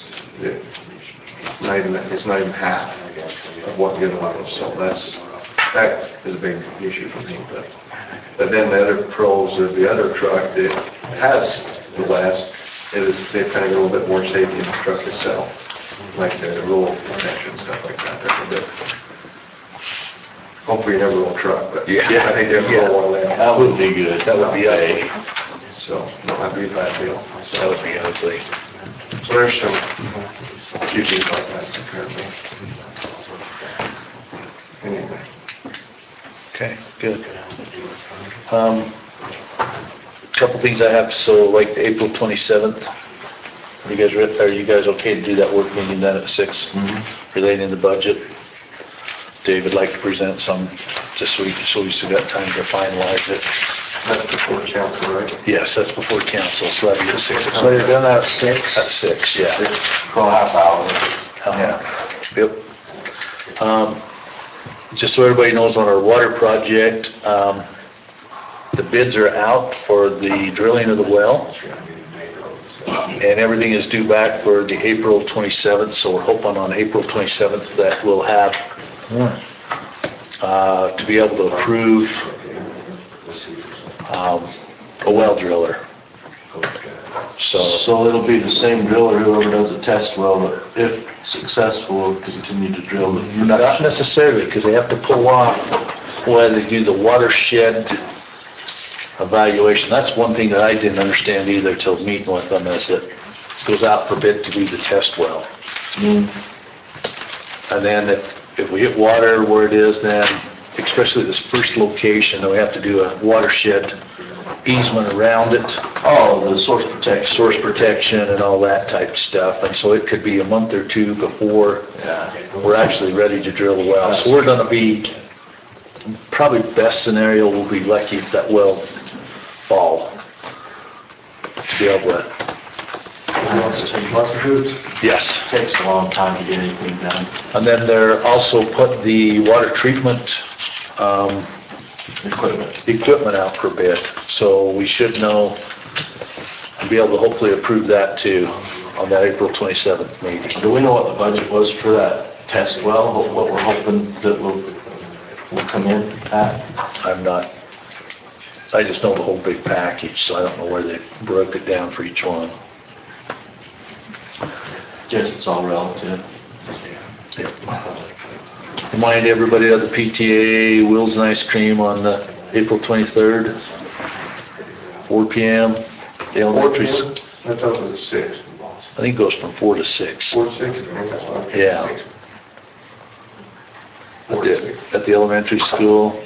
not even half of what the other one is. So that is a big issue for me. But then the other pros of the other truck that has the less is they've kind of got a little bit more safety in the truck itself. Like the roll protection, stuff like that. That's a bit. Hopefully you never roll a truck, but I think they're roll one of them. That would be good. That would be ugly. So, no, that'd be a bad deal. So, That would be ugly. so there's some few things like that currently. Anyway. Okay, good. Couple things I have, so like April 27th, are you guys okay to do that work meeting then at 6? Relating to the budget? Dave would like to present some, just so we still got time to finalize it. That's before council, right? Yes, that's before council, so that'll be at 6 o'clock. So you're doing that at 6? At 6, yeah. For a half hour. Yep. Just so everybody knows, on our water project, the bids are out for the drilling of the well. And everything is due back for the April 27th, so we're hoping on April 27th that we'll have to be able to approve a well driller. So it'll be the same driller, whoever does a test well, that if successful, will continue to drill the Not production. necessarily, because they have to pull off while they do the watershed evaluation. That's one thing that I didn't understand either till meeting with them, is that it goes out for bid to do the test well. And then if we hit water where it is, then especially this first location, then we have to do a watershed easement around it. Oh, the source Protection and all that type stuff. And so it could be a month or two before we're actually ready to drill the well. So we're gonna be, probably best scenario, we'll be lucky if that well fall to be able to. Yes. Takes a long time to get anything done. And then they're also put the water treatment equipment out for bid. So we should know and be able to hopefully approve that too on that April 27th meeting. Do we know what the budget was for that test well? What we're hoping that will come in at? I'm not, I just know the whole big package, so I don't know where they broke it down for each one. Guess it's all relative. Remind everybody of the PTA Wheels and Ice Cream on April 23rd, 4 PM. The elementary, I thought it was a 6. I think it goes from 4 to 6. 4 to 6? Yeah. At the elementary school.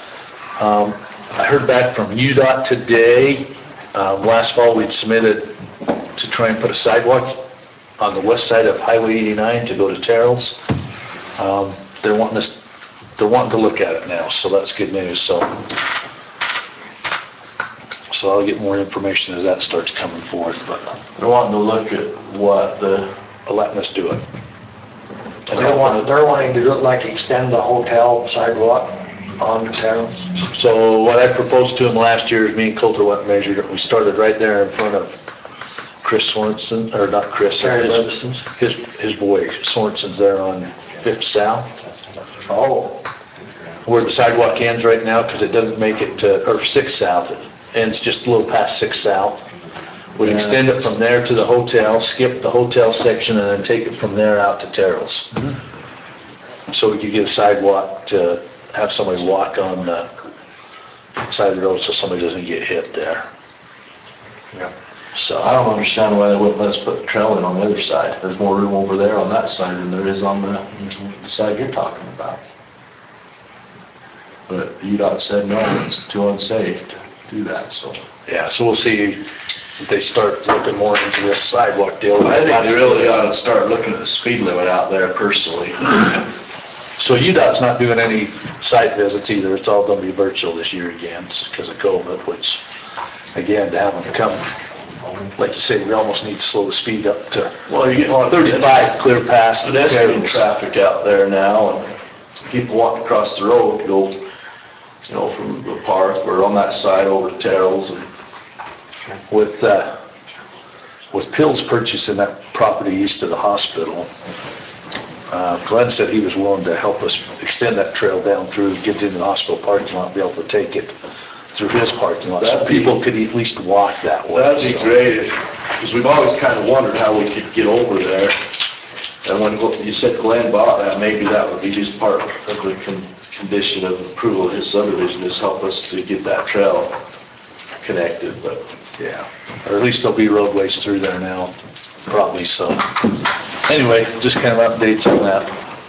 I heard back from UDOT today. Last fall, we'd submitted to try and put a sidewalk on the west side of Highway 89 to go to Terrell's. They're wanting to look at it now, so that's good news. So I'll get more information as that starts coming forth, but They're wanting to look at what the, letting us do it. They're wanting to do it like extend the hotel sidewalk onto Terrell's. So what I proposed to him last year is me and Coulter went and measured it. We started right there in front of Chris Sorensen, or not Chris, Terry Levison's. his boy Sorensen's there on 5th South. Oh, Where the sidewalk ends right now, because it doesn't make it to, or 6th South, it ends just a little past 6th South. We'd extend it from there to the hotel, skip the hotel section, and then take it from there out to Terrell's. So we could get a sidewalk to have somebody walk on the side of the road so somebody doesn't get hit there. yeah. So I don't understand why they wouldn't let us put the trail in on the other side. There's more room over there on that side than there is on the side you're talking about. But UDOT said no, it's too unsafe to do that, so. yeah, so we'll see if they start looking more into this sidewalk deal. I think they really ought to start looking at the speed limit out there personally. So UDOT's not doing any site visits either. It's all gonna be virtual this year again because of COVID, which, again, to have them come, like you say, we almost need to slow the speed up to Well, you get a lot of 35 clear past the pedestrian Terrell's. traffic out there now, and people walking across the road go, you know, from the park or on that side over to Terrell's. And With Pills purchasing that property east of the hospital, Glenn said he was willing to help us extend that trail down through, get into the hospital parking lot, and be able to take it through his parking lot, so people could at least walk that way. That'd be great because we've always kind of wondered how we could get over there. And when you said Glenn bought that, maybe that would be just part of the condition of approval of his subdivision, is help us to get that trail connected, but. Yeah, or at least there'll be roadways through there now, probably, so. Anyway, just kind of updates on that.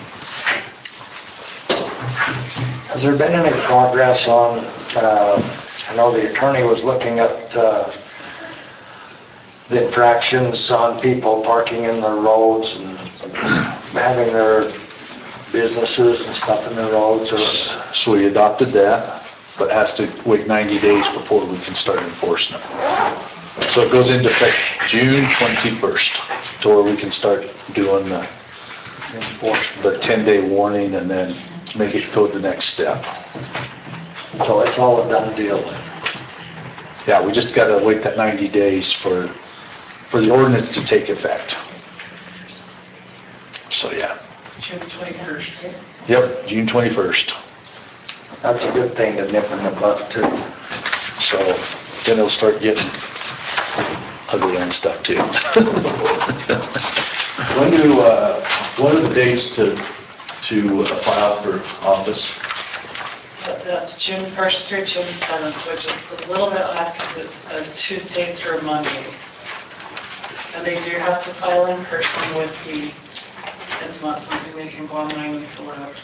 Has there been any progress on, I know the attorney was looking at the infractions on people parking in the roads and having their businesses and stuff in the roads, or? So we adopted that, but has to wait 90 days before we can start enforcing it. So it goes into effect June 21st, to where we can start doing the 10-day warning and then make it go to the next step. So it's all a done deal. Yeah, we just gotta wait that 90 days for the ordinance to take effect. So, yeah. June 21st. Yep, June 21st. That's a good thing to nip in the butt too. So then it'll start getting ugly and stuff too. What are the dates to file for office? That's June 1st through June 7th, which is a little bit odd because it's a Tuesday through Monday. And they do have to file in person with it's not something they can go online and fill out.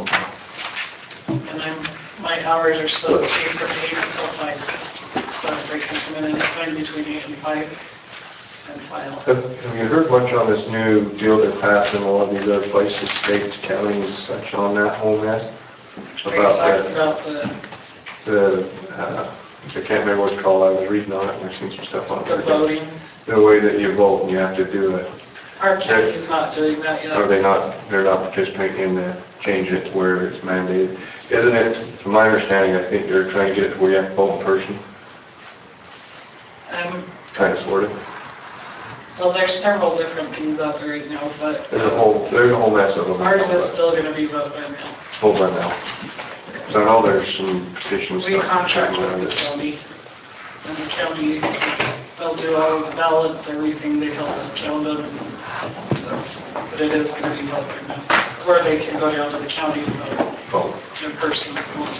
And my hours are supposed to be from 8 until 5. So if they can come in anytime between 8 and 5 and file. Have you heard much on this new deal they're passing in a lot of these other places, states, counties, such on that whole mess? About I can't remember what it's called, I was reading on it and I've seen some stuff on it. The voting. The way that you vote and you have to do it. Our county's not doing that yet. Are they not, they're not participating in the change it to where it's mandated? Isn't it, from my understanding, I think they're trying to get it where you have to vote in person? Kind of, sort of. Well, there's several different things out there right now, but There's a whole mess of them. ours is still going to be vote by mail. Vote by mail. So I know there's some petition We stuff. contract with the county, and the county, they'll do all of the ballots, everything, they help us count them. So, but it is gonna be voted, where they can go down to the county and vote in person.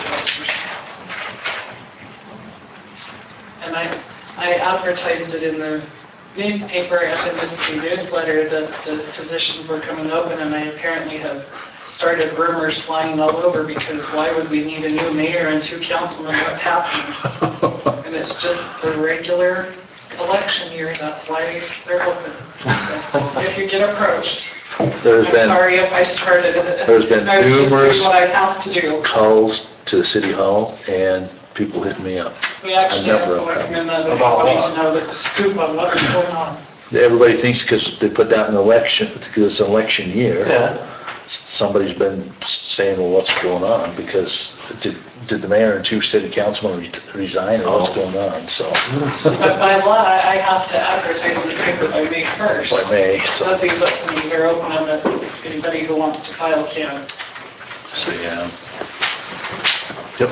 And I advertised it in the newspaper and in this newsletter that the positions were coming open, and I apparently have started rumors flying all over, because why would we need a new mayor and 2 councilmen? What's happening? And it's just the regular election year, that's why they're open. So if you get approached, There's I'm been, sorry if I started it. there's been I was just doing numerous what I have to do. calls to the city hall and people hit me up. We actually I've had never someone come in the other About day what? to know the scoop on what was going on. Everybody thinks because they put that in election, because it's an election year. Yeah. Somebody's been saying, well, what's going on? Because did the mayor and 2 city councilmen resign, or what's going on? So, But by law, I have to advertise in the paper by May 1st. by May, So so, that these openings are open and that anybody who wants to file can. so yeah. Yep.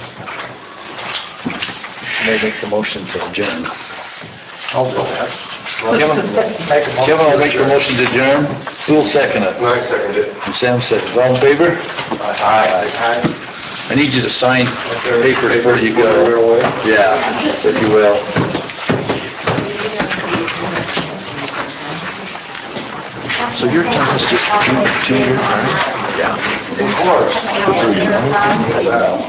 May make the motion for adjourn. I'll do that. Kevin will make the motion to adjourn. Who'll second it? I second it. And Sam said, all in favor? Aye. I need you to sign papers before you go. Yeah, if you will. So your term is just 2 years, right? Yeah. Of course. So you know,